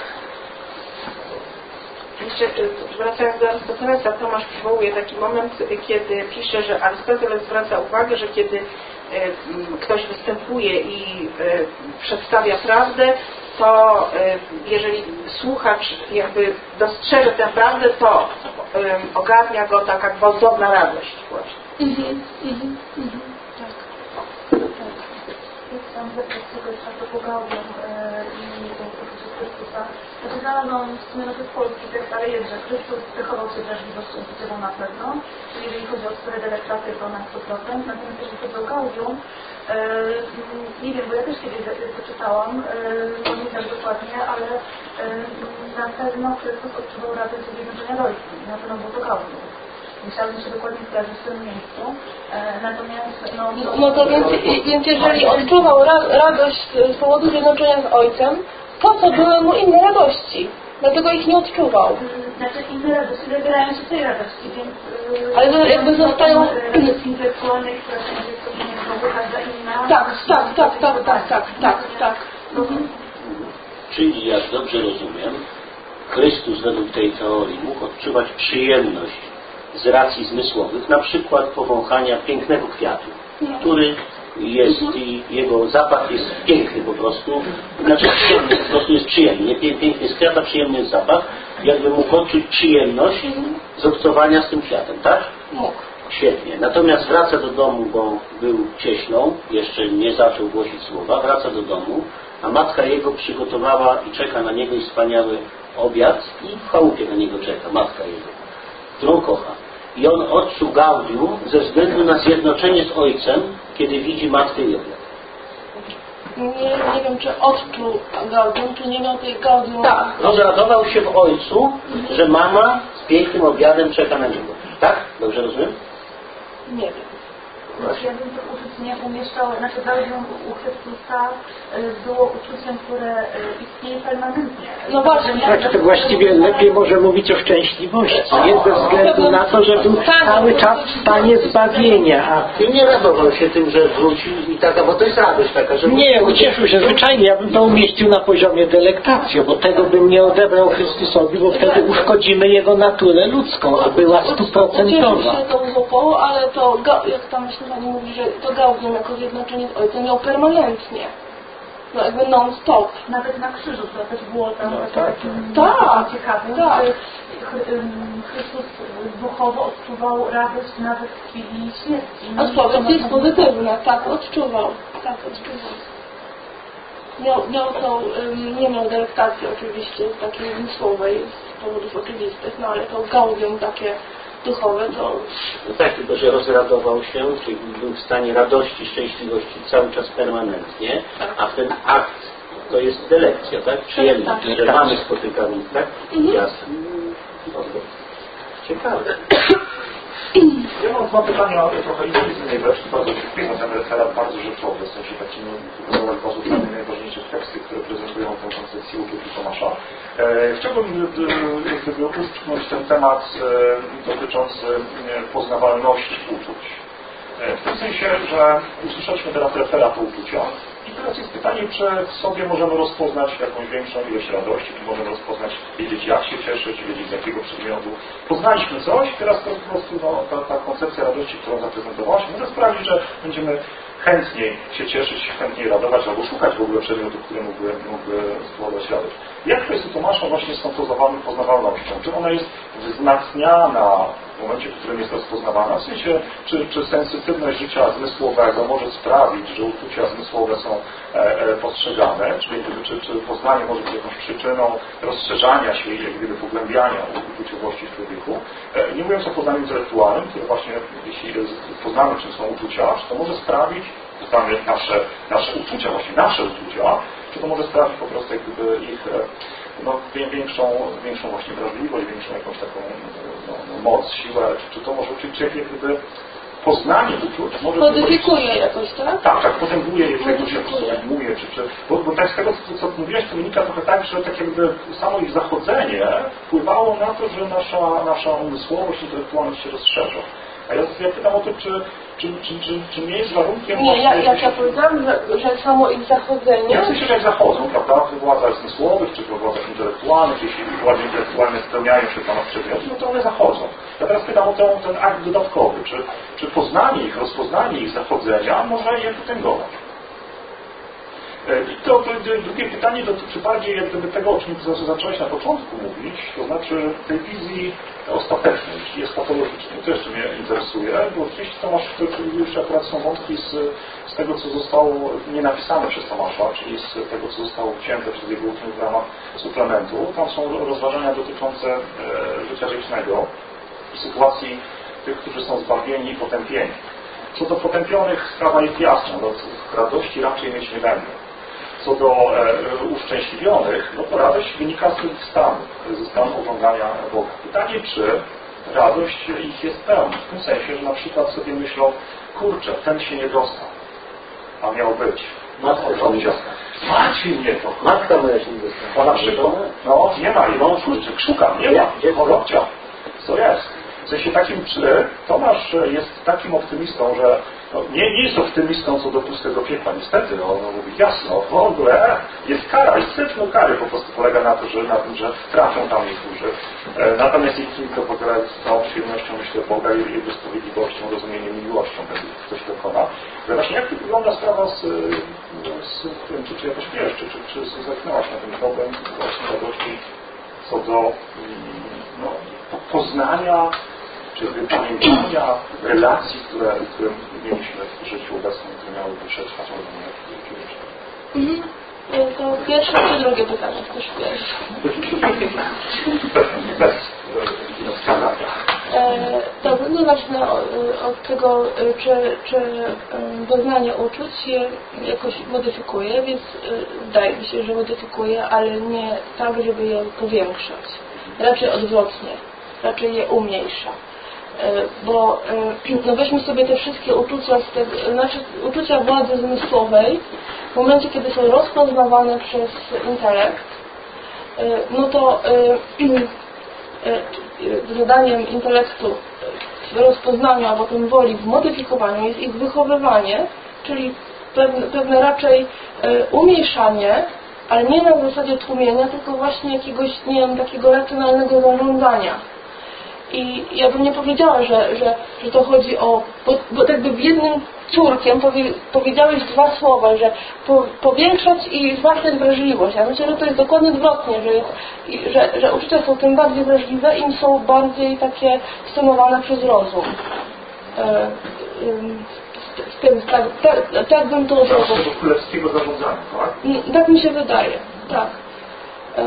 Jeszcze wracając do Arystotelesa, Tomasz przywołuje taki moment, kiedy pisze, że Arystoteles zwraca uwagę, że kiedy ktoś występuje i przedstawia prawdę, to jeżeli słuchacz jakby dostrzeże tę prawdę, to ogarnia go taka gwałtowna radość właśnie.
Mhm, mhm, mhm. Tak. Tak.
Chciałam zapytać czegoś a propos Gaudium i Chrystusa. Znaczy znalazłam w sumie na polski tekst, ale jest, że Chrystus cechował się wrażliwością życiową na pewno. Czyli jeżeli chodzi o cztery delektacje, to na sto procent. Natomiast jeżeli chodzi o Gaudium, e, nie wiem, bo ja też kiedyś to czytałam, e, to nie tak dokładnie, ale e, na pewno Chrystus odczuwał radość z zjednoczenia do Ojca. Na pewno było to Gaudium. Musiałabym się dokładnie sprawdzić w tym miejscu. E, natomiast... No,
no, no to więc, więc jeżeli odczuwał ra radość z powodu zjednoczenia z Ojcem, po co były mu inne radości? Dlatego ich nie odczuwał.
Znaczy inne radości zabierają się tej radości, więc...
Ale to jakby zostają...
Radości intelektualnej, która się będzie spełnienie znowu, każda inna...
Tak, tak, tak, tak, tak, tak, tak, tak. Mhm.
Czyli, jak dobrze rozumiem, Chrystus według tej teorii mógł odczuwać przyjemność z racji zmysłowych, na przykład powąchania pięknego kwiatu, który jest i jego zapach jest piękny po prostu, znaczy przyjemny, po prostu jest przyjemny, nie piękny jest kwiat, a przyjemny jest zapach, jakby mógł odczuć przyjemność z obcowania z tym kwiatem, tak?
Mógł.
Świetnie. Natomiast wraca do domu, bo był cieślą, jeszcze nie zaczął głosić słowa, wraca do domu, a matka jego przygotowała i czeka na niego i wspaniały obiad i w chałupie na niego czeka, matka jego, którą kocha. I on odczuł gaudium ze względu na zjednoczenie z ojcem, kiedy widzi matkę i obiad.
Nie, nie wiem, czy odczuł gaudium, czy nie miał tej gaudium.
Tak, rozradował się w ojcu, że mama z pięknym obiadem czeka na niego. Tak? Dobrze rozumiem?
Nie wiem.
Ja bym to uczucie umieszczała, znaczy gaudium u Chrystusa było uczuciem, które istnieje permanentnie.
No właśnie.
Znaczy to właściwie lepiej może mówić o szczęśliwości, nie ze względu na to, że był cały czas w stanie zbawienia. A
I nie radował się tym, że wrócił i taka, bo to jest radość taka, że...
nie, ucieszył się zwyczajnie. Ja bym to umieścił na poziomie delektacji, bo tego bym nie odebrał Chrystusowi, bo wtedy uszkodzimy Jego naturę ludzką, a była
Ucieszył
stuprocentowa.
się tą zupą, ale to, jak tam myślę, Pani mówi, że to gaudium jako zjednoczenie z ojcem miał permanentnie. No jakby non-stop.
Nawet na krzyżu to też było tam
No,
właśnie
tak.
takim
Tak,
ciekawym,
tak.
że Chrystus duchowo odczuwał radość nawet w chwili śmierci.
A spowiedź jest pozytywna, tak odczuwał, tak odczuwał. Miał, miał tą, ym, nie miał delektacji oczywiście takiej zmysłowej z powodów oczywistych, no ale to gaudium takie duchowe to...
No tak, tylko że rozradował się, czyli był w stanie radości, szczęśliwości cały czas permanentnie, a w ten akt to jest delekcja, tak? Przyjemność, że mamy spotykamy, tak? Jasne. Okay. Ciekawe.
Ja mam dwa pytania trochę intuicyjnej wreszcie, bardzo dziękuję za ten referat, bardzo rzeczowy, w sensie takim pokazał bardzo dla mnie najważniejsze teksty, które prezentują tę koncepcję uczuć Tomasza. E, chciałbym e, gdyby uszczknąć ten temat e, dotyczący poznawalności uczuć. E, w tym sensie, że usłyszeliśmy teraz referat o uczuciach i teraz jest pytanie, czy w sobie możemy rozpoznać jakąś większą ilość radości, czy możemy rozpoznać, wiedzieć jak się cieszyć, wiedzieć z jakiego przedmiotu. Poznaliśmy coś, teraz to po prostu no, ta, ta koncepcja radości, którą zaprezentowałaś, może sprawić, że będziemy chętniej się cieszyć, chętniej radować, albo szukać w ogóle przedmiotu, który mógłby, mógłby spowodować radość. Jak to jest u Tomasza właśnie z tą poznawalnością? Czy ona jest wzmacniana w momencie, w którym jest rozpoznawana? W sensie, czy, czy sensytywność życia zmysłowego może sprawić, że uczucia zmysłowe są e, e, postrzegane? Czyli czy, czy poznanie może być jakąś przyczyną rozszerzania się i jak gdyby pogłębiania uczuciowości w człowieku? E, nie mówiąc o poznaniu intelektualnym, które właśnie, jeśli poznamy, czym są uczucia, czy to może sprawić, poznamy nasze, nasze uczucia, właśnie nasze uczucia, czy to może sprawić po prostu jak gdyby ich no, większą, większą właśnie wrażliwość, większą jakąś taką no, no, moc, siłę, czy, czy to może uczyć, czy jak gdyby poznanie uczuć może...
Modyfikuje jakoś, tak?
Tak, tak, potęguje je, jak to się sublimuje, czy, czy, bo, bo tak z tego, co, co mówiłeś, to wynika trochę tak, że tak jakby samo ich zachodzenie wpływało na to, że nasza, nasza umysłowość, intelektualność się rozszerza. A ja, ja pytam o to, czy, czy, czy, czy, czy nie jest warunkiem...
Nie, ja, jak ja powiedziałam, że, że samo ich zachodzenie...
Ja w sensie, że jak zachodzą, prawda, w władzach zmysłowych, czy w władzach intelektualnych, jeśli władze intelektualne spełniają się tam przedmiotów, no to one zachodzą. Ja teraz pytam o ten, ten akt dodatkowy, czy, czy poznanie ich, rozpoznanie ich zachodzenia może je potęgować. I to, to drugie pytanie dotyczy bardziej jak gdyby tego, o czym zacząłeś na początku mówić, to znaczy tej wizji ostatecznej, jeśli jest patologicznej. To jeszcze mnie interesuje, bo oczywiście Tomasz, to już akurat są wątki z, z tego, co zostało nie napisane przez Tomasza, czyli z tego, co zostało wcięte przez jego uczniów w ramach suplementu. Tam są rozważania dotyczące e, życia wiecznego i sytuacji tych, którzy są zbawieni i potępieni. Co do potępionych sprawa jest jasna, no, radości raczej mieć nie będą. Co do e, uszczęśliwionych, no to radość wynika z tych stanu, ze stanu oglądania Boga. Pytanie, czy radość ich jest pełna, w tym sensie, że na przykład sobie myślą, kurczę, ten się nie dostał, a miał być.
Matka się nie dostała.
Marcin nie to.
Matka moja się nie dostała.
A na przykład, no nie ma jej, no szukam, nie ma, chorobcia. Co jest? W sensie takim, czy Tomasz jest takim optymistą, że No, nie, nie jest optymistą co do pustego piekła, niestety. On mówi jasno, w ogóle jest kara, jest sytno kary, po prostu polega na, to, że, na tym, że trafią tam niektórzy. E, natomiast jeśli to pokonają z całą przyjemnością, myślę, Boga i Jego sprawiedliwością, rozumieniem i miłością, wtedy coś dokona. Ale właśnie jak to wygląda sprawa z, z tym, czy, czy jakoś wiesz, czy, czy, czy zaknęłaś na tym problem właśnie radości co do no, poznania, czy wypamiętania relacji, które, które mieliśmy w życiu obecnym, które miały przetrwać albo nie.
Mhm. To pierwsze czy drugie pytanie? Też pierwsze.
Bez rozkazania.
E, dobrze, no zacznę od tego, czy, czy doznanie uczuć się jakoś modyfikuje, więc wydaje mi się, że modyfikuje, ale nie tak, żeby je powiększać. Raczej odwrotnie. Raczej je umniejsza. Bo no weźmy sobie te wszystkie uczucia, z te, znaczy uczucia władzy zmysłowej, w momencie, kiedy są rozpoznawane przez intelekt, no to zadaniem intelektu w rozpoznaniu, a potem woli w modyfikowaniu jest ich wychowywanie, czyli pewne, pewne raczej umniejszanie, ale nie na zasadzie tłumienia, tylko właśnie jakiegoś, nie wiem, takiego racjonalnego zarządzania. I ja bym nie powiedziała, że, że, że to chodzi o... Bo, bo jakby w jednym córkiem powie, powiedziałeś dwa słowa, że po, powiększać i wzmacniać wrażliwość. Ja myślę, że to jest dokładnie odwrotnie, że, jest, że, że uczucia są tym bardziej wrażliwe, im są bardziej takie stemowane przez rozum. E, e, z, z tym, tak, tak, tak bym to odwrócił.
Z tego królewskiego zarządzania, tak?
Tak mi się wydaje, tak. E,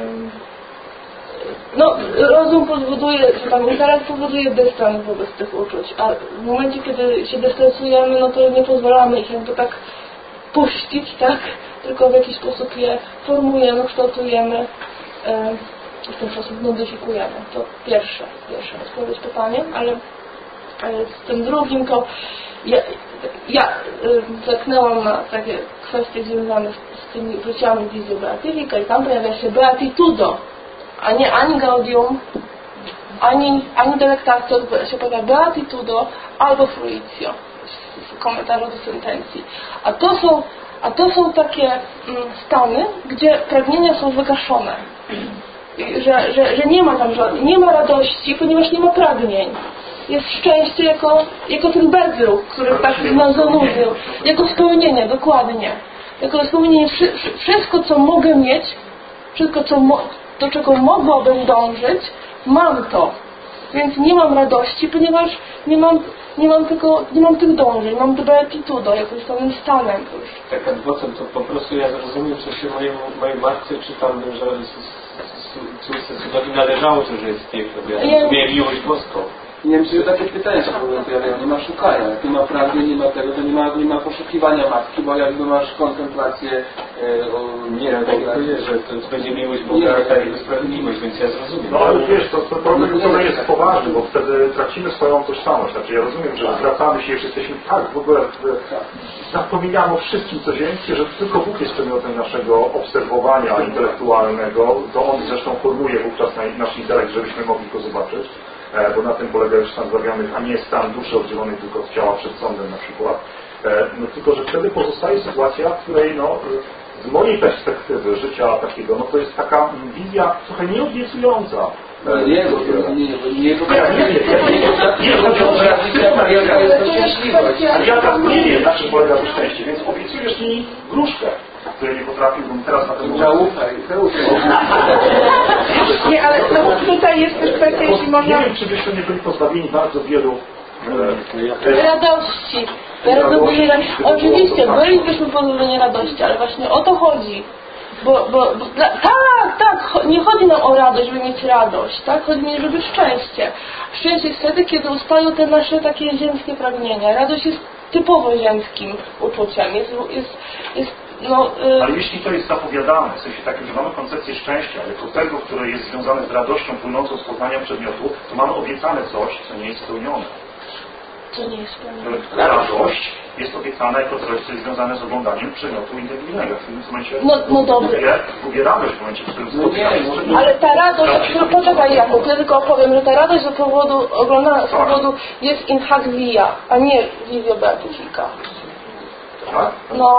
No, rozum powoduje, czy tam intelekt powoduje dystans wobec tych uczuć, a w momencie, kiedy się dystansujemy, no to nie pozwalamy ich jakby tak puścić, tak? Tylko w jakiś sposób je formujemy, kształtujemy e, i w ten sposób modyfikujemy. To pierwsze, pierwsze odpowiedź pytaniem, ale e, z tym drugim to ja, ja e, zaknęłam na takie kwestie związane z, z tymi uczuciami wizji beatyfika i tam pojawia się beatitudo, a nie ani gaudium, ani, ani delectatio, się pojawia beatitudo albo fruitio w komentarzu do sentencji. A to są, a to są takie mm, stany, gdzie pragnienia są wygaszone. Że, że, że nie ma tam żadnej, nie ma radości, ponieważ nie ma pragnień. Jest szczęście jako, jako ten bedrock, który tak nas zanudził. Jako spełnienie, dokładnie. Jako spełnienie wszystko, co mogę mieć, wszystko, co mo- do czego mogłabym dążyć, mam to. Więc nie mam radości, ponieważ nie mam, nie mam, tego, nie mam tych dążeń, mam beatitudo, jakimś samym stanem.
Tak adwocem, to po prostu ja zrozumiem, co się mojemu, mojej matce czy tam, że córce cudowi należało, to, że jest piękno, bo ja rozumiem miłość boską.
Nie wiem, czy takie pytania się w ogóle pojawiają. Nie ma szukania. Jak nie ma prawdy, nie ma tego, to nie ma, nie ma poszukiwania matki, bo jakby masz kontemplację e, o...
Nie, no tak to jest, że to będzie miłość Boga, a Jego sprawiedliwość, więc ja zrozumiem.
No ale wiesz, to, to problem to jest poważny, bo wtedy tracimy swoją tożsamość. Znaczy ja rozumiem, że zwracamy się, że jesteśmy tak w ogóle zapominamy o wszystkim co ziemskie, że tylko Bóg jest przedmiotem naszego obserwowania intelektualnego. To On zresztą formuje wówczas nasz intelekt, żebyśmy mogli go zobaczyć. Bo na tym polega już stan zbawianych, a nie stan duszy oddzielonej tylko od ciała przed sądem na przykład. No tylko, że wtedy pozostaje sytuacja, w której no, z mojej perspektywy życia takiego, no to jest taka wizja trochę nieobiecująca.
Nie, nie, nie, nie,
nie chodzi o to, że ale ja teraz nie wiem, na czym polega to szczęście, więc obiecujesz mi gruszkę, której nie potrafiłbym teraz na tym
zaufaj, zaufaj.
Nie, ale no, tutaj jest też kwestia, jeśli można...
Nie wiem, czy byśmy nie byli pozbawieni bardzo wielu
radości. Radości. Oczywiście, bylibyśmy pozbawieni radości, ale właśnie o to chodzi. Bo, bo, bo tak, tak, nie chodzi nam o radość, żeby mieć radość, tak? Chodzi mi, żeby szczęście. Szczęście jest wtedy, kiedy ustają te nasze takie ziemskie pragnienia. Radość jest typowo ziemskim uczuciem. Jest, jest, jest no, y...
Ale jeśli to jest zapowiadane, w sensie takim, że mamy koncepcję szczęścia, jako tego, które jest związane z radością płynącą z poznania przedmiotu, to mamy obiecane coś, co nie jest spełnione.
Co nie jest spełnione?
Radość jest obiecana jako coś, co jest związane z oglądaniem przymiotu indywidualnego. W tym momencie
No, no dobrze.
Mówię radość w momencie, w którym spotykamy się z przedmiotem.
Ale ta radość, no poczekaj Jakub, ja tylko opowiem, że ta radość z powodu oglądania, z powodu jest in hac via, a nie vivio beatifica.
Tak?
No.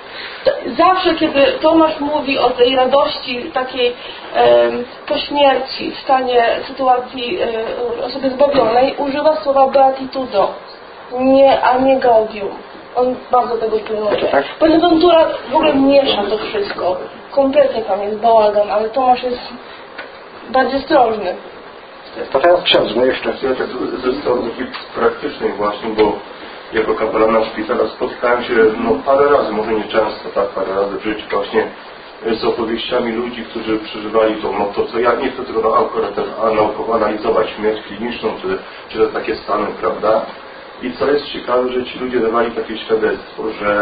Zawsze, kiedy Tomasz mówi o tej radości takiej e, po śmierci, w stanie sytuacji e, osoby zbawionej, używa słowa beatitudo, nie, a nie gaudium. On bardzo tego pilnuje. Bonaventura w ogóle miesza to wszystko. Kompletnie tam jest bałagan, ale Tomasz jest bardziej ostrożny.
To teraz książę jeszcze.
Ja tak ze strony praktycznej właśnie, bo jako kapelana szpitala spotkałem się no, parę razy, może nie często, tak, parę razy w życiu właśnie z opowieściami ludzi, którzy przeżywali to, no to co ja nie chcę tylko naukowo analizować śmierć kliniczną, czy, czy te takie stany, prawda? I co jest ciekawe, że ci ludzie dawali takie świadectwo, że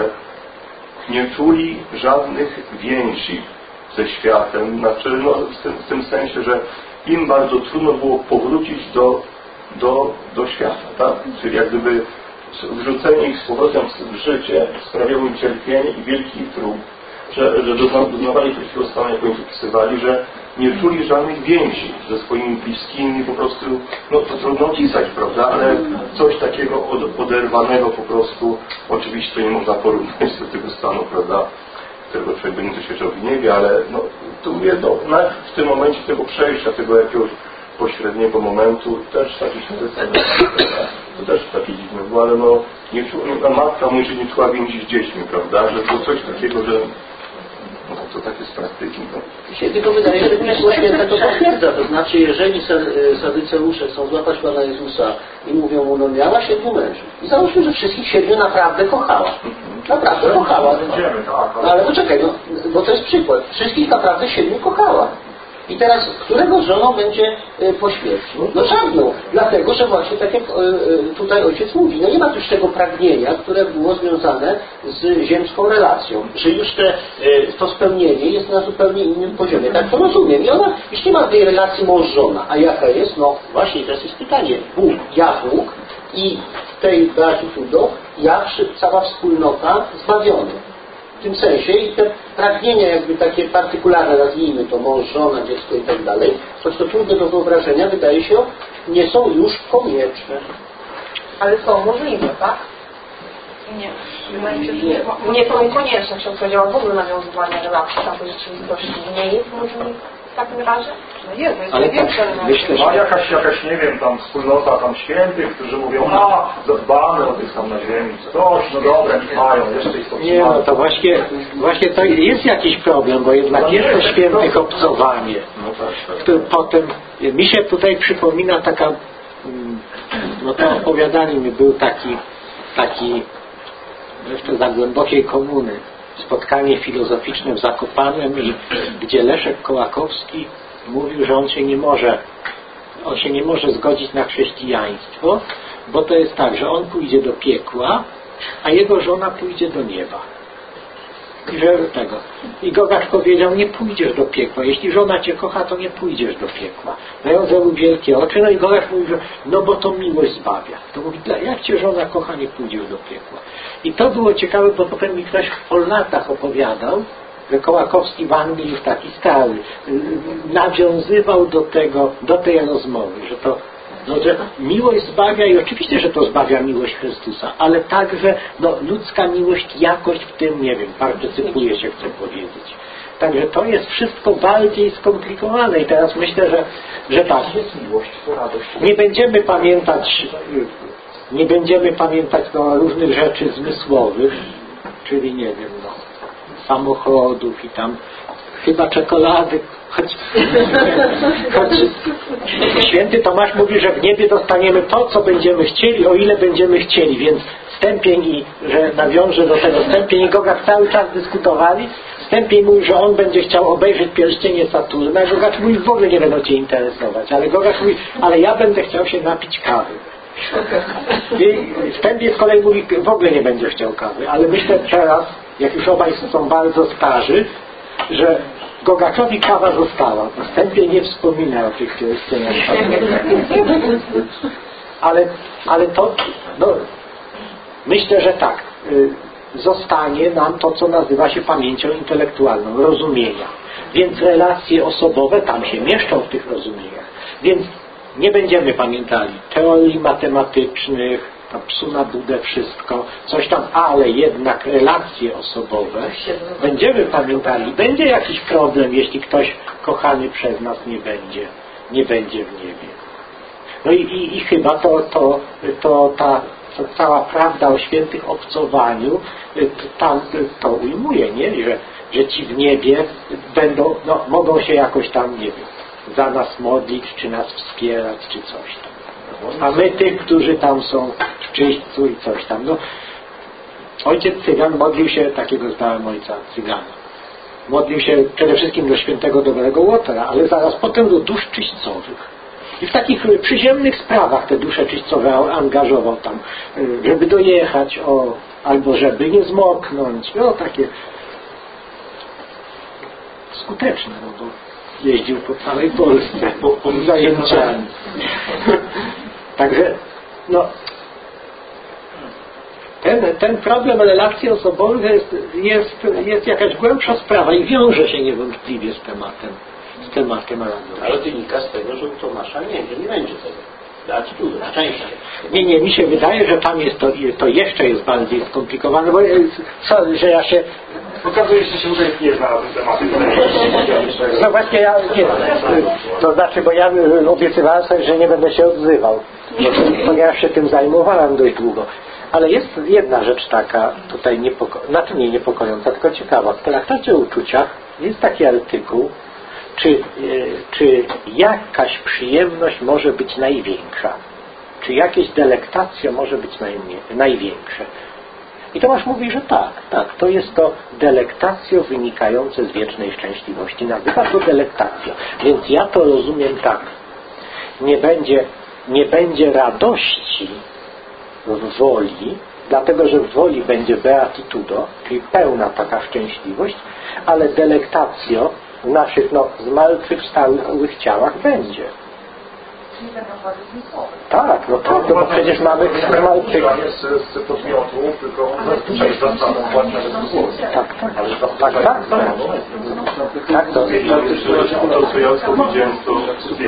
nie czuli żadnych więzi ze światem, znaczy no, w, tym, w tym sensie, że im bardzo trudno było powrócić do, do, do świata, tak? Czyli jak gdyby wrzucenie ich z powrotem w życie sprawiało im cierpienie i wielki trud, że, że doznawali takiego stanu, jak oni opisywali, że nie czuli żadnych więzi ze swoimi bliskimi, po prostu, no to trudno opisać, prawda, ale coś takiego od, oderwanego po prostu, oczywiście to nie można porównać do tego stanu, prawda, którego człowiek by nie doświadczał w niebie, ale no, to mówię, no, w tym momencie tego przejścia, tego jakiegoś pośredniego momentu, też taki świadectwo, to też takie dziwne było, ale no, nie czuła, no, matka mówi, że nie czuła więzi z dziećmi, prawda, że było coś takiego, że no, to takie z praktyki. No.
Mi się tylko wydaje, że Pismo Święte to potwierdza, to znaczy, jeżeli sadyceusze chcą złapać Pana Jezusa i mówią mu, no miała siedmiu mężów. I załóżmy, że wszystkich siedmiu naprawdę kochała. Naprawdę kochała. No ale poczekaj, no, bo to jest przykład. Wszystkich naprawdę siedmiu kochała. I teraz, którego żoną będzie y, po śmierci? No żadną. Dlatego, że właśnie tak jak y, y, tutaj ojciec mówi, no nie ma tu już tego pragnienia, które było związane z ziemską relacją. Że już te, y, to spełnienie jest na zupełnie innym poziomie. Tak to rozumiem. I ona już nie ma tej relacji mąż-żona. A jaka jest? No właśnie, teraz jest pytanie. Bóg, ja Bóg i w tej beatitudo ja, cała wspólnota zbawiony. W tym sensie i te pragnienia jakby takie partykularne, nazwijmy to mąż, żona, dziecko i tak dalej, choć to trudne do wyobrażenia, wydaje się, nie są już konieczne.
Ale są możliwe, tak? Nie. Nie, nie są konieczne. Ksiądz powiedziała w ogóle nawiązywania relacji takiej rzeczywistości. Nie jest możliwe w takim razie? No jest, jest
ale
większe.
myślę,
że... Ma jakaś, jakaś, nie wiem, tam wspólnota tam świętych, którzy mówią, a, zadbamy o tych tam na ziemi, coś, no dobra, mają, jeszcze ich
nie, no to właśnie, właśnie to jest jakiś problem, bo jednak no jest to świętych obcowanie. Który potem, mi się tutaj przypomina taka, no to opowiadanie mi był taki, taki jeszcze za głębokiej komuny, spotkanie filozoficzne w Zakopanem, i gdzie Leszek Kołakowski mówił, że on się nie może on się nie może zgodzić na chrześcijaństwo, bo to jest tak, że on pójdzie do piekła, a jego żona pójdzie do nieba. I że tego. I Gogacz powiedział, nie pójdziesz do piekła. Jeśli żona cię kocha, to nie pójdziesz do piekła. No i on zrobił wielkie oczy, no i Gogacz mówi, że no bo to miłość zbawia. To mówi, jak cię żona kocha, nie pójdziesz do piekła. I to było ciekawe, bo potem mi ktoś po latach opowiadał, że Kołakowski w Anglii już taki stary nawiązywał do tego, do tej rozmowy, że to no, że miłość zbawia i oczywiście, że to zbawia miłość Chrystusa, ale także no, ludzka miłość jakoś w tym, nie wiem, partycypuje się, chcę powiedzieć. Także to jest wszystko bardziej skomplikowane i teraz myślę, że, że tak,
jest miłość, to radość.
Nie będziemy pamiętać nie będziemy pamiętać no, różnych rzeczy zmysłowych, czyli nie wiem, no, samochodów i tam chyba czekolady. Choć, choć święty Tomasz mówi, że w niebie dostaniemy to, co będziemy chcieli, o ile będziemy chcieli, więc Stępień i, że nawiążę do tego, Stępień i Gogacz cały czas dyskutowali. Stępień mówi, że on będzie chciał obejrzeć pierścienie Saturna, a Gogacz mówi, w ogóle nie będą cię interesować, ale Gogacz mówi, ale ja będę chciał się napić kawy. I Stępień z kolei mówi, w ogóle nie będzie chciał kawy, ale myślę teraz, jak już obaj są bardzo starzy, że Gogaczowi kawa została. Stępień nie wspomina o tych pierścieniach. ale, ale to, no, myślę, że tak, zostanie nam to, co nazywa się pamięcią intelektualną, rozumienia. Więc relacje osobowe tam się mieszczą w tych rozumieniach. Więc nie będziemy pamiętali teorii matematycznych, tam psu na budę, wszystko, coś tam, ale jednak relacje osobowe będziemy pamiętali. Będzie jakiś problem, jeśli ktoś kochany przez nas nie będzie, nie będzie w niebie. No i, i, i chyba to, to, to ta to cała prawda o świętych obcowaniu tam to ujmuje, nie? Że, że ci w niebie będą, no, mogą się jakoś tam, nie wiem, za nas modlić, czy nas wspierać, czy coś tam. A my tych, którzy tam są w czyśćcu i coś tam. No, ojciec Cygan modlił się, takiego znałem ojca Cygana. Modlił się przede wszystkim do świętego dobrego Łotera, ale zaraz potem do dusz czyśćcowych. I w takich przyziemnych sprawach te dusze czyśćcowe angażował tam, żeby dojechać, o, albo żeby nie zmoknąć. No takie skuteczne, no bo jeździł po całej Polsce po, po zajęciami. Także, no, ten, ten problem relacji osobowych jest, jest, jest jakaś głębsza sprawa i wiąże się niewątpliwie z tematem, z tematem radości.
Ale wynika z tego, że u Tomasza nie, że nie będzie tego. Attitude, na szczęście.
Nie, nie, mi się wydaje, że tam jest to, to jeszcze jest bardziej skomplikowane, bo co, że ja się...
Okazuje się, że się tutaj nie zna na tym temacie.
No właśnie ja nie, to znaczy, bo ja obiecywałem sobie, że nie będę się odzywał, ponieważ się tym zajmowałem dość długo. Ale jest jedna rzecz taka tutaj niepokojąca, znaczy nie niepokojąca, tylko ciekawa. W traktacie o uczuciach jest taki artykuł, czy, czy jakaś przyjemność może być największa, czy jakieś delektacje może być największe. I Tomasz mówi, że tak, tak, to jest to delektacjo wynikające z wiecznej szczęśliwości. Nazywa to delektacjo. Więc ja to rozumiem tak. Nie będzie, nie będzie radości w woli, dlatego że w woli będzie beatitudo, czyli pełna taka szczęśliwość, ale delektacjo w naszych no, zmartwychwstałych ciałach będzie. Tak, no to, to bo przecież mamy zmartwychwstałych.
jest z podmiotu, tylko część zastaną właśnie nawet z głowy.
Tak, tak, tak, tak, tak. Tak, to
to, co ja powiedziałem, to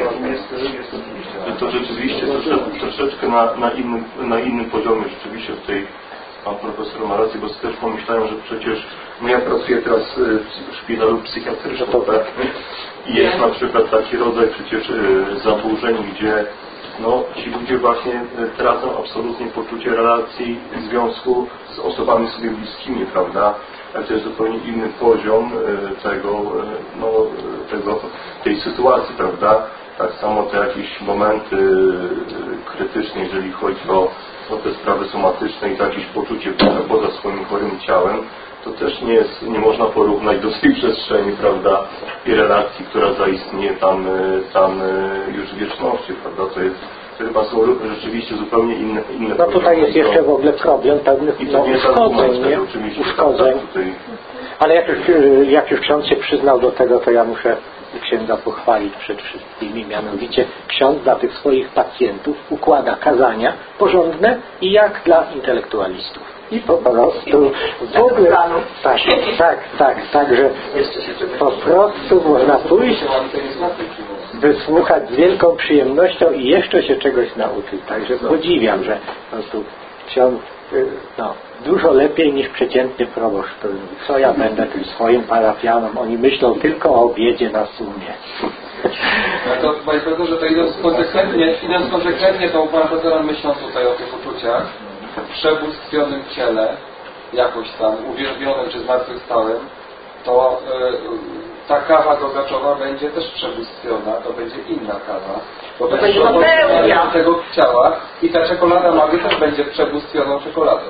to rzeczywiście trosze, troszeczkę na, na, innym, na innym poziomie rzeczywiście w tej pan profesor ma rację, bo też pomyślałem, że przecież no ja pracuję teraz w szpitalu psychiatrycznym, tak? I jest na przykład taki rodzaj przecież zaburzeń, gdzie no, ci ludzie właśnie tracą absolutnie poczucie relacji w związku z osobami sobie bliskimi, prawda? Ale to jest zupełnie inny poziom tego, no, tego, tej sytuacji, prawda? Tak samo te jakieś momenty krytyczne, jeżeli chodzi o, o te sprawy somatyczne i to jakieś poczucie poza swoim chorym ciałem, to też nie jest, nie można porównać do tej przestrzeni, prawda, i relacji, która zaistnieje tam, tam już w wieczności, prawda, to jest, to chyba są rzeczywiście zupełnie inne, inne
no tutaj jest jeszcze w ogóle problem pewnych no, uszkodzeń, nie? Uszkodzeń.
Tak, tutaj...
Ale jak już, jak już ksiądz się przyznał do tego, to ja muszę księdza pochwalić przed wszystkimi, mianowicie ksiądz dla tych swoich pacjentów układa kazania porządne i jak dla intelektualistów. I po prostu w ogóle tak, tak, tak, tak, że po prostu można pójść, wysłuchać z wielką przyjemnością i jeszcze się czegoś nauczyć. Także podziwiam, że po prostu ksiądz no, dużo lepiej niż przeciętny proboszcz. Co ja będę tym swoim parafianom? Oni myślą tylko o obiedzie na sumie.
No to panie profesorze, to idąc konsekwentnie, idąc konsekwentnie, to u pana profesora myślą tutaj o tych uczuciach, w przebóstwionym ciele, jakoś tam uwielbionym czy zmartwychwstałym, to yy, ta kawa gogaczowa będzie też przebóstwiona, to będzie inna kawa. Bo będzie przebóstwiona tego ciała i ta czekolada Magdy też będzie przebóstwioną czekoladą.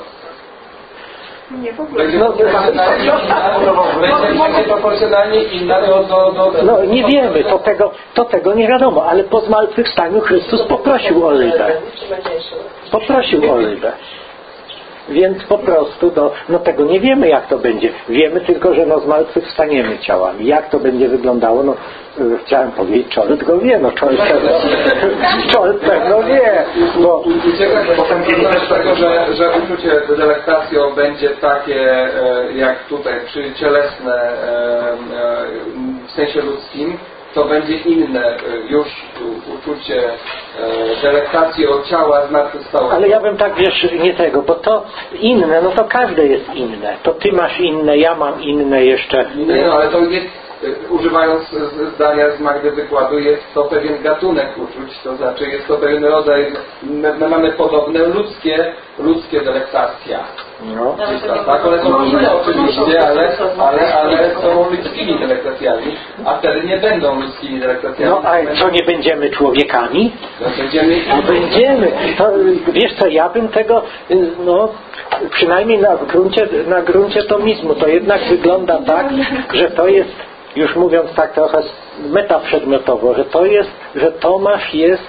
Nie, w ogóle.
Będzie, no, proporcjonalnie, inna, będzie, będzie proporcjonalnie inna do, do, do, do...
No nie wiemy, to tego, to tego nie wiadomo, ale po zmartwychwstaniu Chrystus poprosił o rybę. Poprosił o rybę. Więc po prostu no, no tego nie wiemy, jak to będzie. Wiemy tylko, że no zmartwychwstaniemy ciałami. Jak to będzie wyglądało, no yy, chciałem powiedzieć, Czolt go wie, no Czolt pewno, Czolt pewno wie. Bo
uciekać potem z tego, że, że uczucie delektacją będzie takie e, jak tutaj, przy cielesne e, e, w sensie ludzkim, to będzie inne już uczucie e, delektacji od ciała zmartwychwstałego.
Ale ja bym tak, wiesz, nie tego, bo to inne, no to każde jest inne. To ty masz inne, ja mam inne jeszcze.
Nie, no, ale to jest, używając zdania z Magdy wykładu, jest to pewien gatunek uczuć, to znaczy jest to pewien rodzaj, my mamy podobne ludzkie, ludzkie delektacja.
No.
Tak, one są inne oczywiście, ale, ale, ale są ludzkimi delektacjami, a wtedy nie będą ludzkimi delektacjami.
No a co, nie będziemy człowiekami?
No, będziemy...
No będziemy. To, wiesz co, ja bym tego, no przynajmniej na gruncie, na gruncie tomizmu, to jednak wygląda tak, że to jest, już mówiąc tak trochę metaprzedmiotowo, że to jest, że Tomasz jest,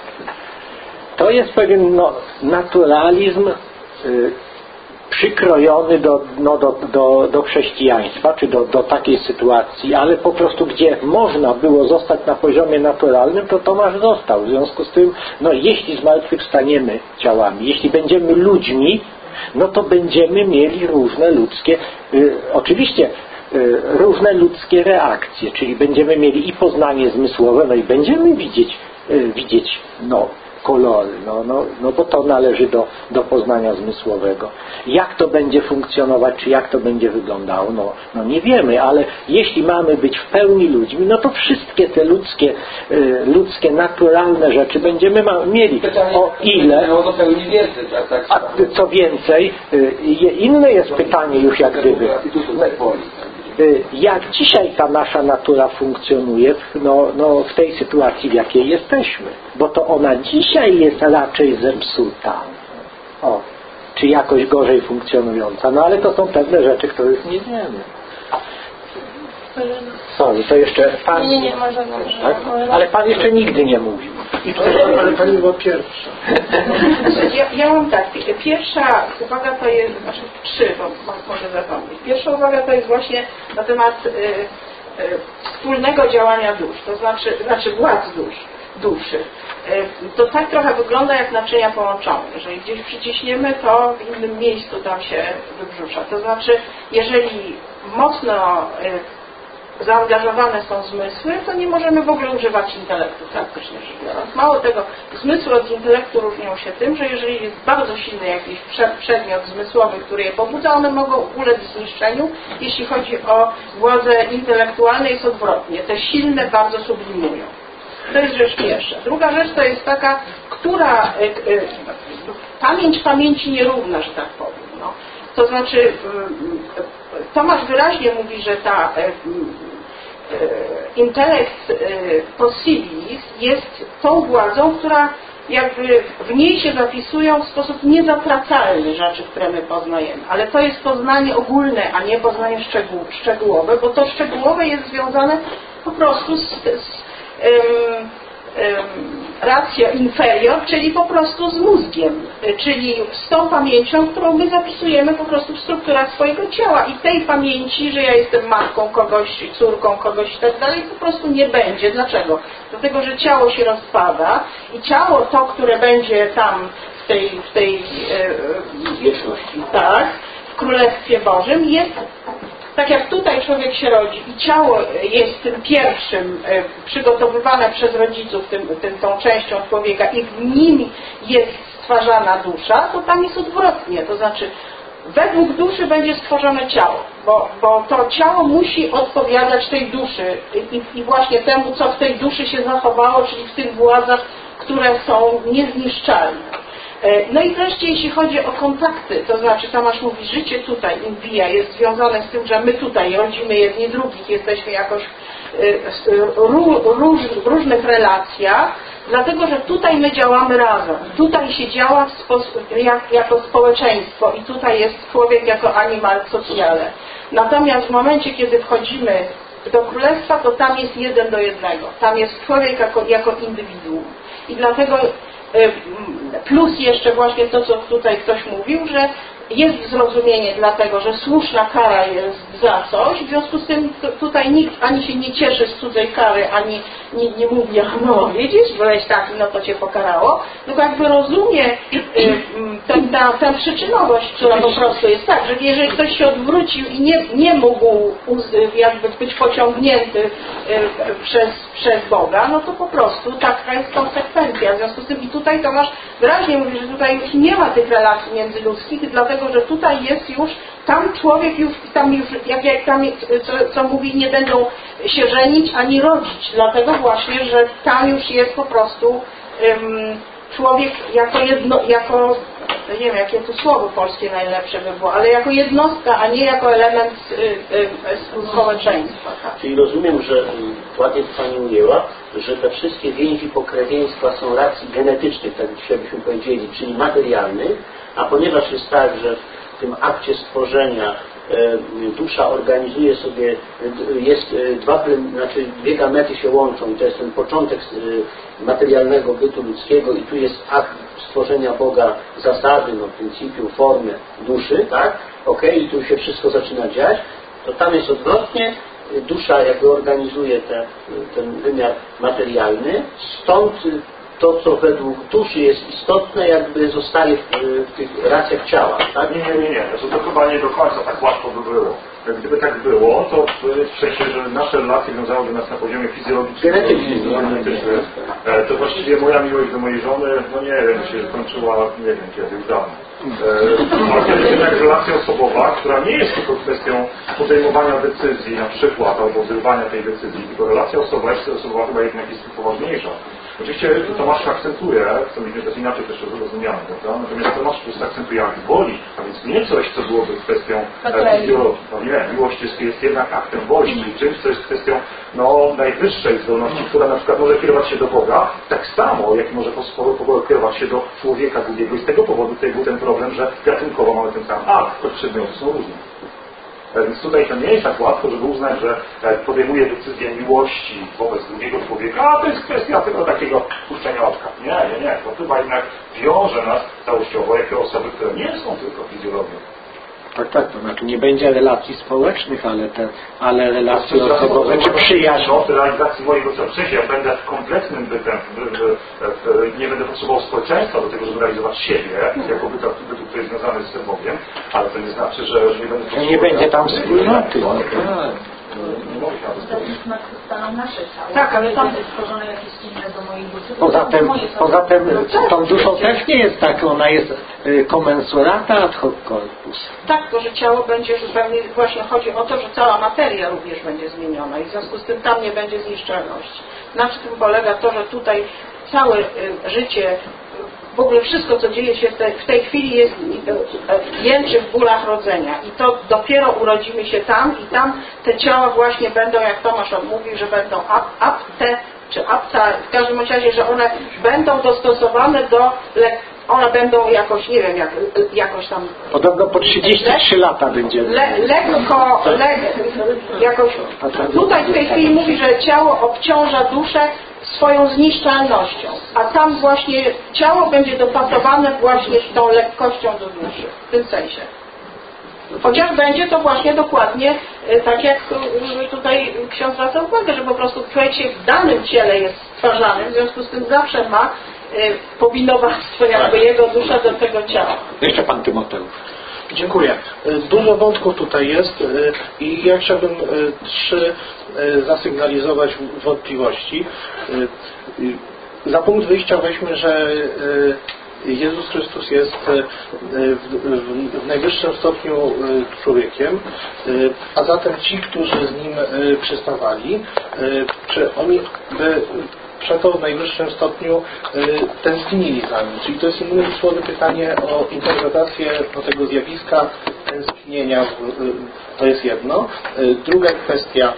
to jest pewien no, naturalizm y, przykrojony do, no, do, do, do chrześcijaństwa, czy do, do takiej sytuacji, ale po prostu gdzie można było zostać na poziomie naturalnym, to Tomasz został. W związku z tym, no jeśli zmartwychwstaniemy ciałami, jeśli będziemy ludźmi, no to będziemy mieli różne ludzkie, y, oczywiście y, różne ludzkie reakcje, czyli będziemy mieli i poznanie zmysłowe, no i będziemy widzieć, y, widzieć no, kolory, no, no, no bo to należy do, do poznania zmysłowego. Jak to będzie funkcjonować, czy jak to będzie wyglądało, no, no nie wiemy, ale jeśli mamy być w pełni ludźmi, no to wszystkie te ludzkie, y, ludzkie naturalne rzeczy będziemy ma, mieli.
Pytanie,
o ile...
do pełni wiedzy, tak, tak,
a co więcej, y, inne jest pytanie już jak gdyby. Y, jak dzisiaj ta nasza natura funkcjonuje w, no, no, w tej sytuacji, w jakiej jesteśmy. Bo to ona dzisiaj jest raczej zepsuta. O, czy jakoś gorzej funkcjonująca. No ale to są pewne rzeczy, których nie wiemy. Sorry, to jeszcze Pan...
Nie, nie, może, może.
Tak? Ale Pan jeszcze nigdy nie mówił.
Ale Pani była pierwsza.
Ja, ja mam tak, pierwsza uwaga to jest, znaczy trzy, bo może zapomnieć. Pierwsza uwaga to jest właśnie na temat y, y, wspólnego działania dusz, to znaczy, znaczy władz dusz, duszy. Y, to tak trochę wygląda jak naczynia połączone. Jeżeli gdzieś przyciśniemy, to w innym miejscu tam się wybrzusza. To znaczy, jeżeli mocno y, zaangażowane są zmysły, to nie możemy w ogóle używać intelektu praktycznie rzecz biorąc. Mało tego, zmysły od intelektu różnią się tym, że jeżeli jest bardzo silny jakiś przedmiot zmysłowy, który je pobudza, one mogą ulec zniszczeniu. Jeśli chodzi o władzę intelektualną, jest odwrotnie. Te silne bardzo sublimują. To jest rzecz pierwsza. Druga rzecz to jest taka, która y, y, pamięć pamięci nierówna, że tak powiem. No. To znaczy y, Tomasz wyraźnie mówi, że ta y, intelekt possibilis jest tą władzą, która jakby w niej się zapisują w sposób niezatracalny rzeczy, które my poznajemy. Ale to jest poznanie ogólne, a nie poznanie szczegół, szczegółowe, bo to szczegółowe jest związane po prostu z, z um, um, ratio inferior, czyli po prostu z mózgiem, czyli z tą pamięcią, którą my zapisujemy po prostu w strukturach swojego ciała i tej pamięci, że ja jestem matką kogoś, córką kogoś i tak dalej, po prostu nie będzie. Dlaczego? Dlatego, że ciało się rozpada i ciało to, które będzie tam w tej, w tej e, tak, w Królestwie Bożym jest tak jak tutaj człowiek się rodzi i ciało jest tym pierwszym e, przygotowywane przez rodziców tym, tym, tą częścią człowieka i w nim jest stwarzana dusza, to tam jest odwrotnie. To znaczy według duszy będzie stworzone ciało, bo, bo to ciało musi odpowiadać tej duszy i, i właśnie temu, co w tej duszy się zachowało, czyli w tych władzach, które są niezniszczalne. No i wreszcie jeśli chodzi o kontakty, to znaczy Tomasz mówi, życie tutaj, invia, jest związane z tym, że my tutaj rodzimy jedni drugich, jesteśmy jakoś w różnych relacjach, dlatego, że tutaj my działamy razem. Tutaj się działa w sposób, jak, jako społeczeństwo i tutaj jest człowiek jako animal sociale. Natomiast w momencie, kiedy wchodzimy do Królestwa, to tam jest jeden do jednego. Tam jest człowiek jako, jako indywiduum. I dlatego plus jeszcze właśnie to, co tutaj ktoś mówił, że jest zrozumienie dlatego, że słuszna kara jest za coś, w związku z tym tutaj nikt ani się nie cieszy z cudzej kary, ani nie, nie mówi, a no widzisz, byłeś taki, no to cię pokarało, tylko jakby rozumie tę, tę, tę przyczynowość, która po prostu jest tak, że jeżeli ktoś się odwrócił i nie, nie mógł jakby być pociągnięty przez, przez Boga, no to po prostu taka jest konsekwencja. W związku z tym i tutaj Tomasz wyraźnie mówi, że tutaj już nie ma tych relacji międzyludzkich, dlatego że tutaj jest już, tam człowiek już, tam już jak, jak tam co, co mówi, nie będą się żenić ani rodzić, dlatego właśnie, że tam już jest po prostu um, człowiek jako jedno, jako, nie wiem jakie tu słowo polskie najlepsze by było, ale jako jednostka, a nie jako element y, y, społeczeństwa. Tak.
Czyli rozumiem, że ładnie Pani ujęła, że te wszystkie więzi pokrewieństwa są racji genetycznych, tak dzisiaj byśmy powiedzieli, czyli materialnych, a ponieważ jest tak, że w tym akcie stworzenia dusza organizuje sobie, jest dwa, znaczy dwie gamety się łączą i to jest ten początek materialnego bytu ludzkiego i tu jest akt stworzenia Boga zasady, no pryncypium, formy duszy, tak? Okej, okay, i tu się wszystko zaczyna dziać, to tam jest odwrotnie, dusza jakby organizuje te, ten wymiar materialny, stąd to, co według duszy jest istotne, jakby zostaje w, w tych racjach ciała, tak?
Nie, nie, nie, nie. To, to chyba nie do końca tak łatwo by było. Gdyby tak było, to w sensie, że nasze relacje wiązałyby nas na poziomie fizjologicznym,
genetycznym,
genetycznym, to właściwie moja miłość do mojej żony, no nie wiem, się skończyła, nie wiem kiedy, już dawno. A to jest jednak relacja osobowa, która nie jest tylko kwestią podejmowania decyzji na przykład, albo zrywania tej decyzji, tylko relacja osobowa, osobowa chyba jednak jest poważniejsza. Oczywiście Tomasz akcentuje, co mi to jest inaczej też zrozumiane, prawda? Natomiast Tomasz po prostu akcentuje akt woli, a więc nie coś, co byłoby kwestią fizjologii. No nie, miłość jest, jest jednak aktem woli, czyli czymś, co jest kwestią no, najwyższej zdolności, która na przykład może kierować się do Boga, tak samo, jak może kierować się do człowieka drugiego. I z tego powodu tutaj był ten problem, że gatunkowo mamy ten sam akt, choć przedmioty są różne. Więc tutaj to nie jest tak łatwo, żeby uznać, że podejmuje decyzję miłości wobec drugiego człowieka, a to jest kwestia tylko takiego puszczenia oczka. Nie, nie, nie. To chyba jednak wiąże nas całościowo jako osoby, które nie są tylko fizjologią.
Tak, tak, to znaczy nie będzie relacji społecznych, ale te, ale relacje osobowe czy przyjaźń.
W realizacji mojego celu. W sensie ja będę kompletnym bytem, nie będę potrzebował społeczeństwa do tego, żeby realizować siebie, jako byt, który jest związany z Bogiem, ale to nie znaczy, że, że nie będę potrzebował...
Nie będzie tam wspólnoty.
Tak, ale tam jest stworzone jakieś inne do mojej duszy.
Poza tym, poza tym tą duszą też nie jest tak, ona jest commensurata ad hoc corpus.
Tak, to, że ciało będzie zupełnie, właśnie chodzi o to, że cała materia również będzie zmieniona i w związku z tym tam nie będzie zniszczalności. Na czym polega to, że tutaj całe życie, w ogóle wszystko, co dzieje się w tej, w tej chwili jest jęczy w bólach rodzenia i to dopiero urodzimy się tam i tam te ciała właśnie będą, jak Tomasz mówił, że będą apte, czy apta, w każdym razie, że one będą dostosowane do, one będą jakoś, nie wiem, jak, jakoś tam...
Podobno po trzydzieści trzy lata będzie.
Le, lekko, le, jakoś... Tutaj w tej chwili mówi, że ciało obciąża duszę swoją zniszczalnością, a tam właśnie ciało będzie dopasowane właśnie tą lekkością do duszy, w tym sensie. Chociaż będzie to właśnie dokładnie tak, jak tutaj ksiądz zwraca uwagę, że po prostu człowiek się w danym ciele jest stwarzany, w związku z tym zawsze ma powinowactwo jakby jego dusza do tego ciała.
Jeszcze pan Tymoteusz.
Dziękuję. Dużo wątków tutaj jest i ja chciałbym trzy zasygnalizować wątpliwości. Za punkt wyjścia weźmy, że Jezus Chrystus jest w najwyższym stopniu człowiekiem, a zatem ci, którzy z Nim przystawali, czy oni by przeto w najwyższym stopniu tęsknili za Nim. Czyli to jest innymi słowy pytanie o interpretację tego zjawiska tęsknienia. To jest jedno. Druga kwestia.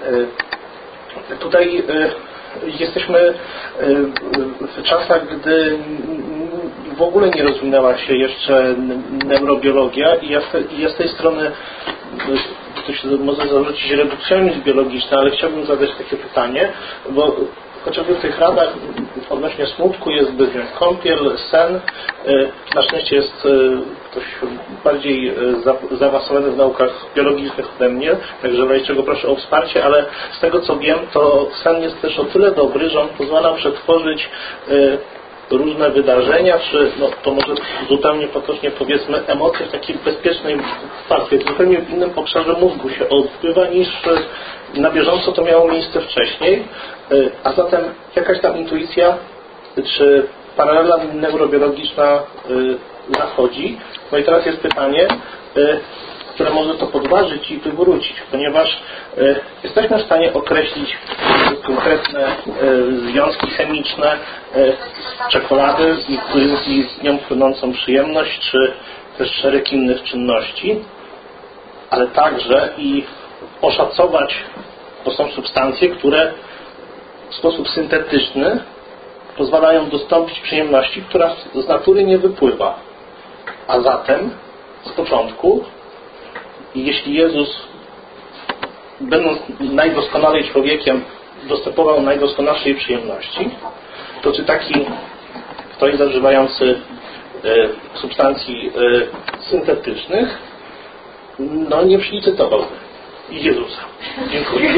Tutaj jesteśmy w czasach, gdy w ogóle nie rozwinęła się jeszcze neurobiologia i ja z tej strony to się może zarzucić redukcjonizm biologiczny, ale chciałbym zadać takie pytanie, bo chociażby w tych radach odnośnie smutku jest by wziąć kąpiel, sen. Na szczęście jest ktoś bardziej zaawansowany w naukach biologicznych ode mnie, także w razie czego proszę o wsparcie, ale z tego co wiem, to sen jest też o tyle dobry, że on pozwala przetworzyć różne wydarzenia, czy no, to może zupełnie potocznie powiedzmy emocje w takiej bezpiecznej warstwie, w zupełnie w innym obszarze mózgu się odbywa niż na bieżąco to miało miejsce wcześniej, a zatem jakaś tam intuicja czy paralela neurobiologiczna zachodzi. No i teraz jest pytanie, które może to podważyć i wywrócić, ponieważ jesteśmy w stanie określić konkretne związki chemiczne czekolady i z nią płynącą przyjemność, czy też szereg innych czynności, ale także i oszacować, bo są substancje, które w sposób syntetyczny pozwalają dostąpić przyjemności, która z natury nie wypływa. A zatem z początku, jeśli Jezus, będąc najdoskonalej człowiekiem, dostępował najdoskonalszej przyjemności, to czy taki ktoś zażywający e, substancji e, syntetycznych no nie przelicytowałby i Jezusa. Dziękuję.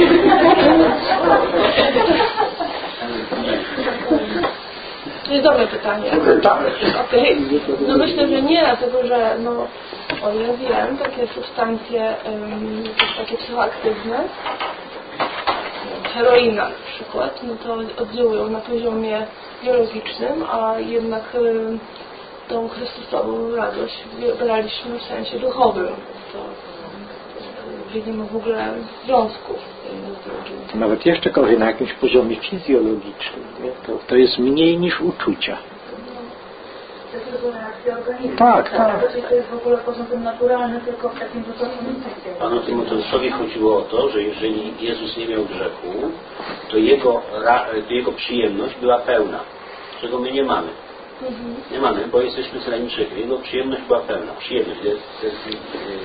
To jest dobre pytanie.
Tak.
Okay. No myślę, że nie, dlatego że no, o ile wiem, takie substancje um, takie psychoaktywne, heroina na przykład, no to oddziałują na poziomie biologicznym, a jednak um, tą Chrystusową radość braliśmy w sensie duchowym. To, to nie ma w ogóle związków.
Nawet jeszcze gorzej, na jakimś poziomie fizjologicznym. Nie? To, to jest mniej niż uczucia.
To jest tylko reakcja organizmu.
Tak, tak.
To jest w ogóle porządek naturalny, tylko w takim wysokim sensie.
Panu Tymoteuszowi chodziło o to, że jeżeli Jezus nie miał grzechu, to jego, jego przyjemność była pełna, czego my nie mamy.
Mhm.
Nie mamy, bo jesteśmy zraniczeni. Jego przyjemność była pełna. Przyjemność. To jest, to jest,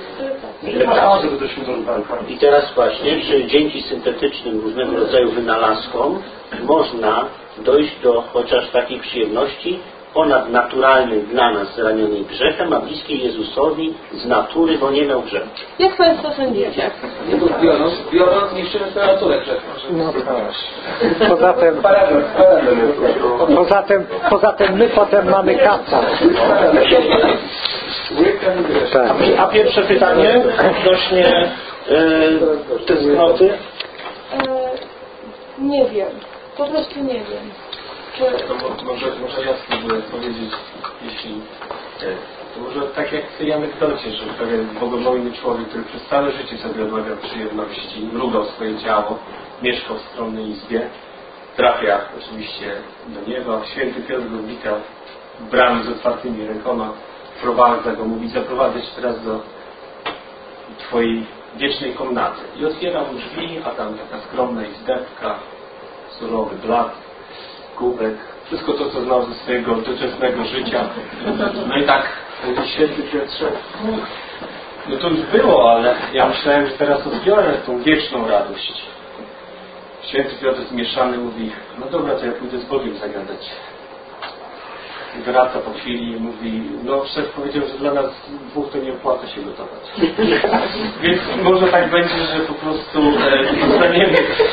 yy, I teraz właśnie, czy dzięki syntetycznym różnego rodzaju wynalazkom można dojść do chociaż takiej przyjemności ponadnaturalnej dla nas zranionej grzechem, a bliskiej Jezusowi z natury, bo nie miał grzechu.
Jak Państwo sądzicie?
Biorąc, biorąc niszczymy temperaturę grzechu.
No tak. Poza tym, poza tym, poza tym my potem mamy kaca. Tak.
A pierwsze pytanie odnośnie yy, tęsknoty?
E, nie wiem. Po prostu nie wiem. Czy...
To może, może ja spróbuję powiedzieć, jeśli... To może tak jak w tej anegdocie, że pewien bogobojny człowiek, który przez całe życie sobie odmawiał przyjemności, mrugał swoje ciało, mieszkał w skromnej izbie, trafia oczywiście do nieba, święty Piotr go wita w bramie z otwartymi rękoma, wprowadza go, mówi, zaprowadzę cię teraz do twojej wiecznej komnaty. I otwiera mu drzwi, a tam taka skromna izdebka, surowy blat, kubek, wszystko to, co znał ze swojego doczesnego życia. No i tak, mówi, święty Piotrze, no to już było, ale ja myślałem, że teraz odbiorę tą wieczną radość. Święty Piotr zmieszany mówi, no dobra, to ja pójdę z Bogiem zagadać. Wraca po chwili i mówi, no szef powiedział, że dla nas dwóch to nie opłaca się gotować. Więc może tak będzie, że po prostu e, zostaniemy.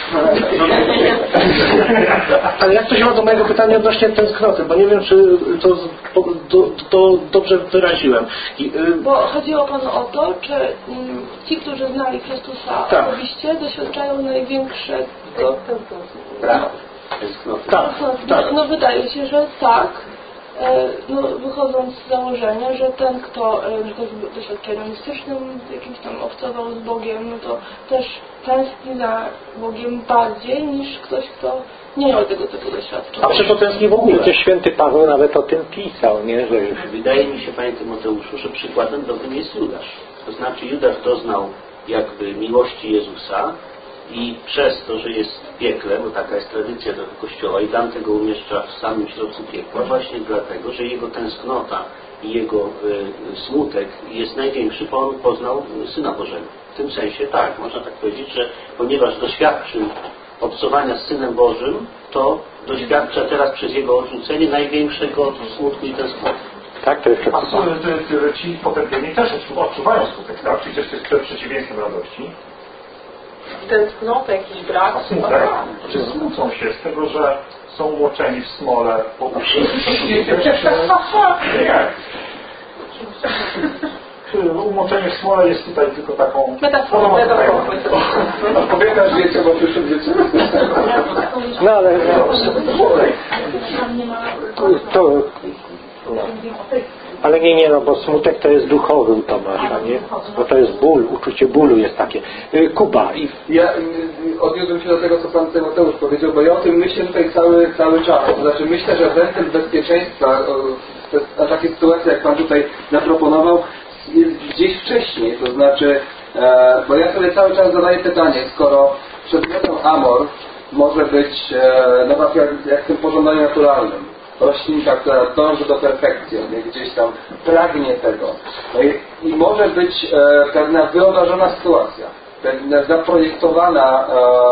Ale jak to się ma do mojego pytania odnośnie tęsknoty, bo nie wiem, czy to do, do, dobrze wyraziłem. I, y...
Bo chodziło Panu o to, czy mm, ci, którzy znali Chrystusa
tak.
osobiście, doświadczają największego
braku, tęsknoty.
Tak,
no,
tak.
no wydaje się, że tak. No, wychodząc z założenia, że ten, kto na przykład w doświadczeniu mistycznym jakimś tam obcował z Bogiem, no to też tęskni za Bogiem bardziej niż ktoś, kto nie miał tego typu doświadczeń.
A przecież to tęskni w ogóle.
To święty Paweł nawet o tym pisał, nie? Że...
Wydaje mi się, Panie Tymoteuszu, że przykładem dobrym jest Judasz. To znaczy Judasz doznał jakby miłości Jezusa i przez to, że jest w piekle, bo taka jest tradycja do Kościoła i Dante go umieszcza w samym środku piekła, właśnie dlatego, że jego tęsknota i jego y, smutek jest największy, bo on poznał Syna Bożego. W tym sensie tak, można tak powiedzieć, że ponieważ doświadczył obcowania z Synem Bożym, to doświadcza teraz przez jego odrzucenie największego smutku i tęsknoty.
Tak, to jest
A ci potępieni też odczuwają skutek, tak? Czyli też jest przeciwieństwem radości.
Tęsknotę, jakiś brak.
A smutek? Czy smucą się z tego, że są umoczeni w smole po Nie. Umoczenie w smole jest tutaj tylko taką...
Metaforą, metaforą.
Kobieta żyje trzeba przyszedł życie.
No ale... To... Ale nie, nie, no bo smutek to jest duchowy u Tomasza, nie? Bo to jest ból, uczucie bólu jest takie. Kuba. I...
Ja odniosłem się do tego, co Pan Tymoteusz powiedział, bo ja o tym myślę tutaj cały, cały czas. To znaczy myślę, że wentyl bezpieczeństwa na takie sytuacje, jak Pan tutaj zaproponował, jest gdzieś wcześniej. To znaczy, e, bo ja sobie cały czas zadaję pytanie, skoro przedmiotem amor może być e, no tak jak, jak w tym pożądaniu naturalnym. Roślinka, która dąży do perfekcji, nie? Gdzieś tam pragnie tego. No i, i może być e, pewna wyobrażona sytuacja, pewna zaprojektowana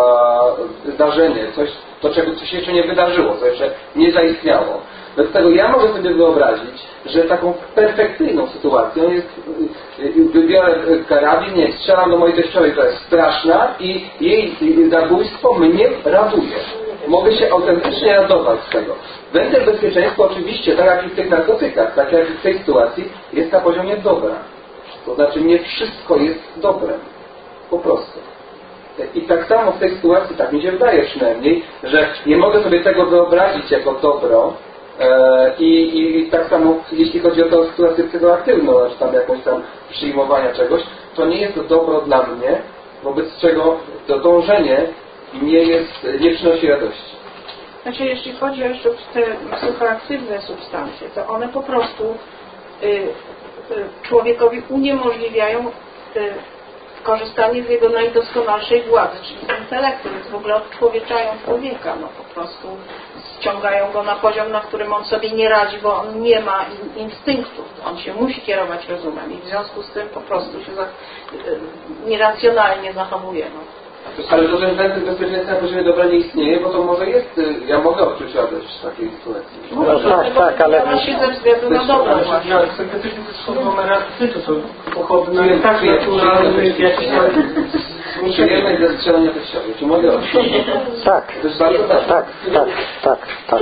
e, zdarzenie, coś, do czego coś jeszcze nie wydarzyło, co jeszcze nie zaistniało. Wobec tego ja mogę sobie wyobrazić, że taką perfekcyjną sytuacją jest, wybiorę karabin, nie, strzelam do mojej teściowej, która jest straszna i jej zabójstwo mnie raduje. Mogę się autentycznie radować z tego. Wentyl bezpieczeństwa oczywiście, tak jak i w tych narkotykach, tak jak i w tej sytuacji, jest na poziomie dobra. To znaczy nie wszystko jest dobrem. Po prostu. I tak samo w tej sytuacji, tak mi się wydaje przynajmniej, że nie mogę sobie tego wyobrazić jako dobro e, i, i tak samo jeśli chodzi o tę sytuację psychoaktywną, znaczy tam jakąś tam przyjmowania czegoś, to nie jest to dobro dla mnie, wobec czego to dążenie nie jest, nie przynosi radości.
Znaczy, jeśli chodzi jeszcze o te psychoaktywne substancje, to one po prostu y, y, człowiekowi uniemożliwiają y, korzystanie z jego najdoskonalszej władzy, czyli z intelektu, więc w ogóle odczłowieczają człowieka, no po prostu ściągają go na poziom, na którym on sobie nie radzi, bo on nie ma in, instynktów, on się musi kierować rozumem i w związku z tym po prostu się za, y, nieracjonalnie zachowuje. No.
Ale to, że wentyl bezpieczeństwa na poziomie dobra nie istnieje, bo to może jest, ja mogę odczuć radość w takiej sytuacji.
No tak, tak, ale...
się ze względu na dobro właśnie.
Ale syntetyzm to jest konglomeraty, to są pochodne, tak naturalne, w jakiś
przyjemność ze strzelania teściowej. Czy mogę odczuć?
Tak,
To jest bardzo
tak, tak, tak, tak.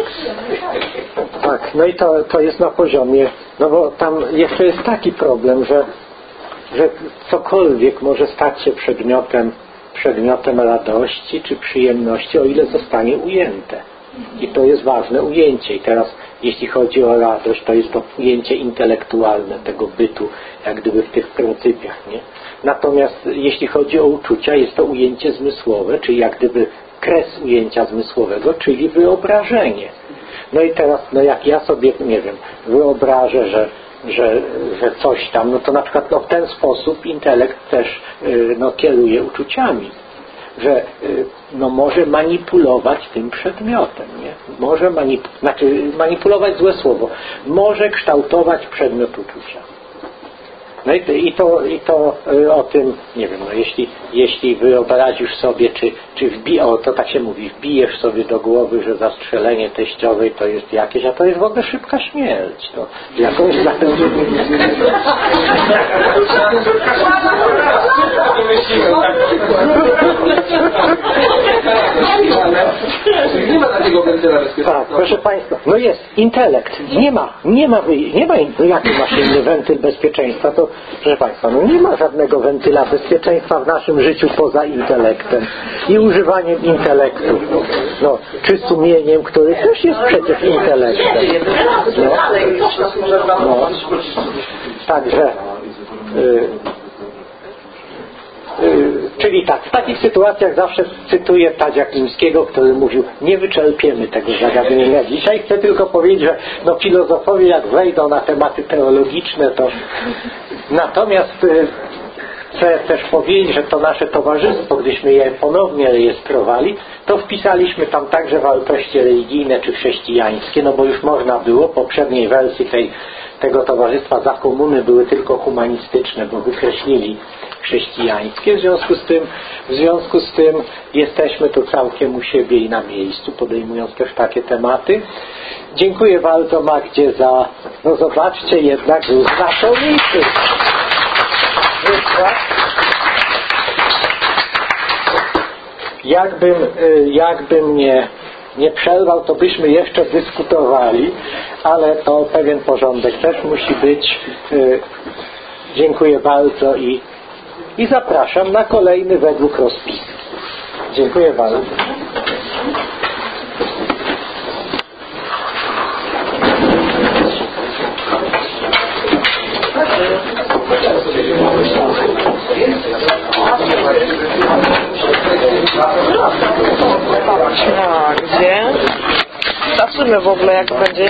Tak, no i to, to jest na poziomie, no bo tam jeszcze jest taki problem, że, że cokolwiek może stać się przedmiotem przedmiotem radości czy przyjemności, o ile zostanie ujęte. I to jest ważne ujęcie. I teraz, jeśli chodzi o radość, to jest to ujęcie intelektualne tego bytu, jak gdyby w tych pryncypiach, nie? Natomiast jeśli chodzi o uczucia, jest to ujęcie zmysłowe, czyli jak gdyby kres ujęcia zmysłowego, czyli wyobrażenie. No i teraz, no jak ja sobie, nie wiem, wyobrażę, że Że, że coś tam, no to na przykład no w ten sposób intelekt też no, kieruje uczuciami, że no, może manipulować tym przedmiotem, nie? Może manip znaczy manipulować złe słowo, może kształtować przedmiot uczucia. No i, i, to, i to o tym, nie wiem, no jeśli, jeśli wyobrazisz sobie, czy, czy wbi, o, to tak się mówi, wbijesz sobie do głowy, że zastrzelenie teściowej to jest jakieś, a to jest w ogóle szybka śmierć. To jakąś zatem...
Nie ma takiego wentyla bezpieczeństwa.
Tak, proszę Państwa, no jest, intelekt. Nie ma, nie ma, nie ma, no jaki masz inny wentyl bezpieczeństwa, to proszę Państwa, no nie ma żadnego wentyla bezpieczeństwa w naszym życiu poza intelektem i używaniem intelektu. No, czy sumieniem, który też jest przecież intelektem. No, no. Także y, y, czyli tak, w takich sytuacjach zawsze cytuję Tadzia Klimskiego, który mówił, nie wyczerpiemy tego zagadnienia dzisiaj. Chcę tylko powiedzieć, że no, filozofowie jak wejdą na tematy teologiczne, to natomiast y, chcę też powiedzieć, że to nasze towarzystwo, gdyśmy je ponownie rejestrowali, to wpisaliśmy tam także wartości religijne czy chrześcijańskie, no bo już można było, w poprzedniej wersji tej, tego towarzystwa za komuny były tylko humanistyczne, bo wykreślili chrześcijańskie. W związku z tym, w związku z tym jesteśmy tu całkiem u siebie i na miejscu, podejmując też takie tematy. Dziękuję bardzo Magdzie za, no zobaczcie, jednak był znakomity. Jakbym, jakbym nie, nie przerwał, to byśmy jeszcze dyskutowali, ale to pewien porządek też musi być. Dziękuję bardzo i, i zapraszam na kolejny według rozpisu. Dziękuję bardzo.
A gdzie? Zobaczymy w ogóle jak będzie.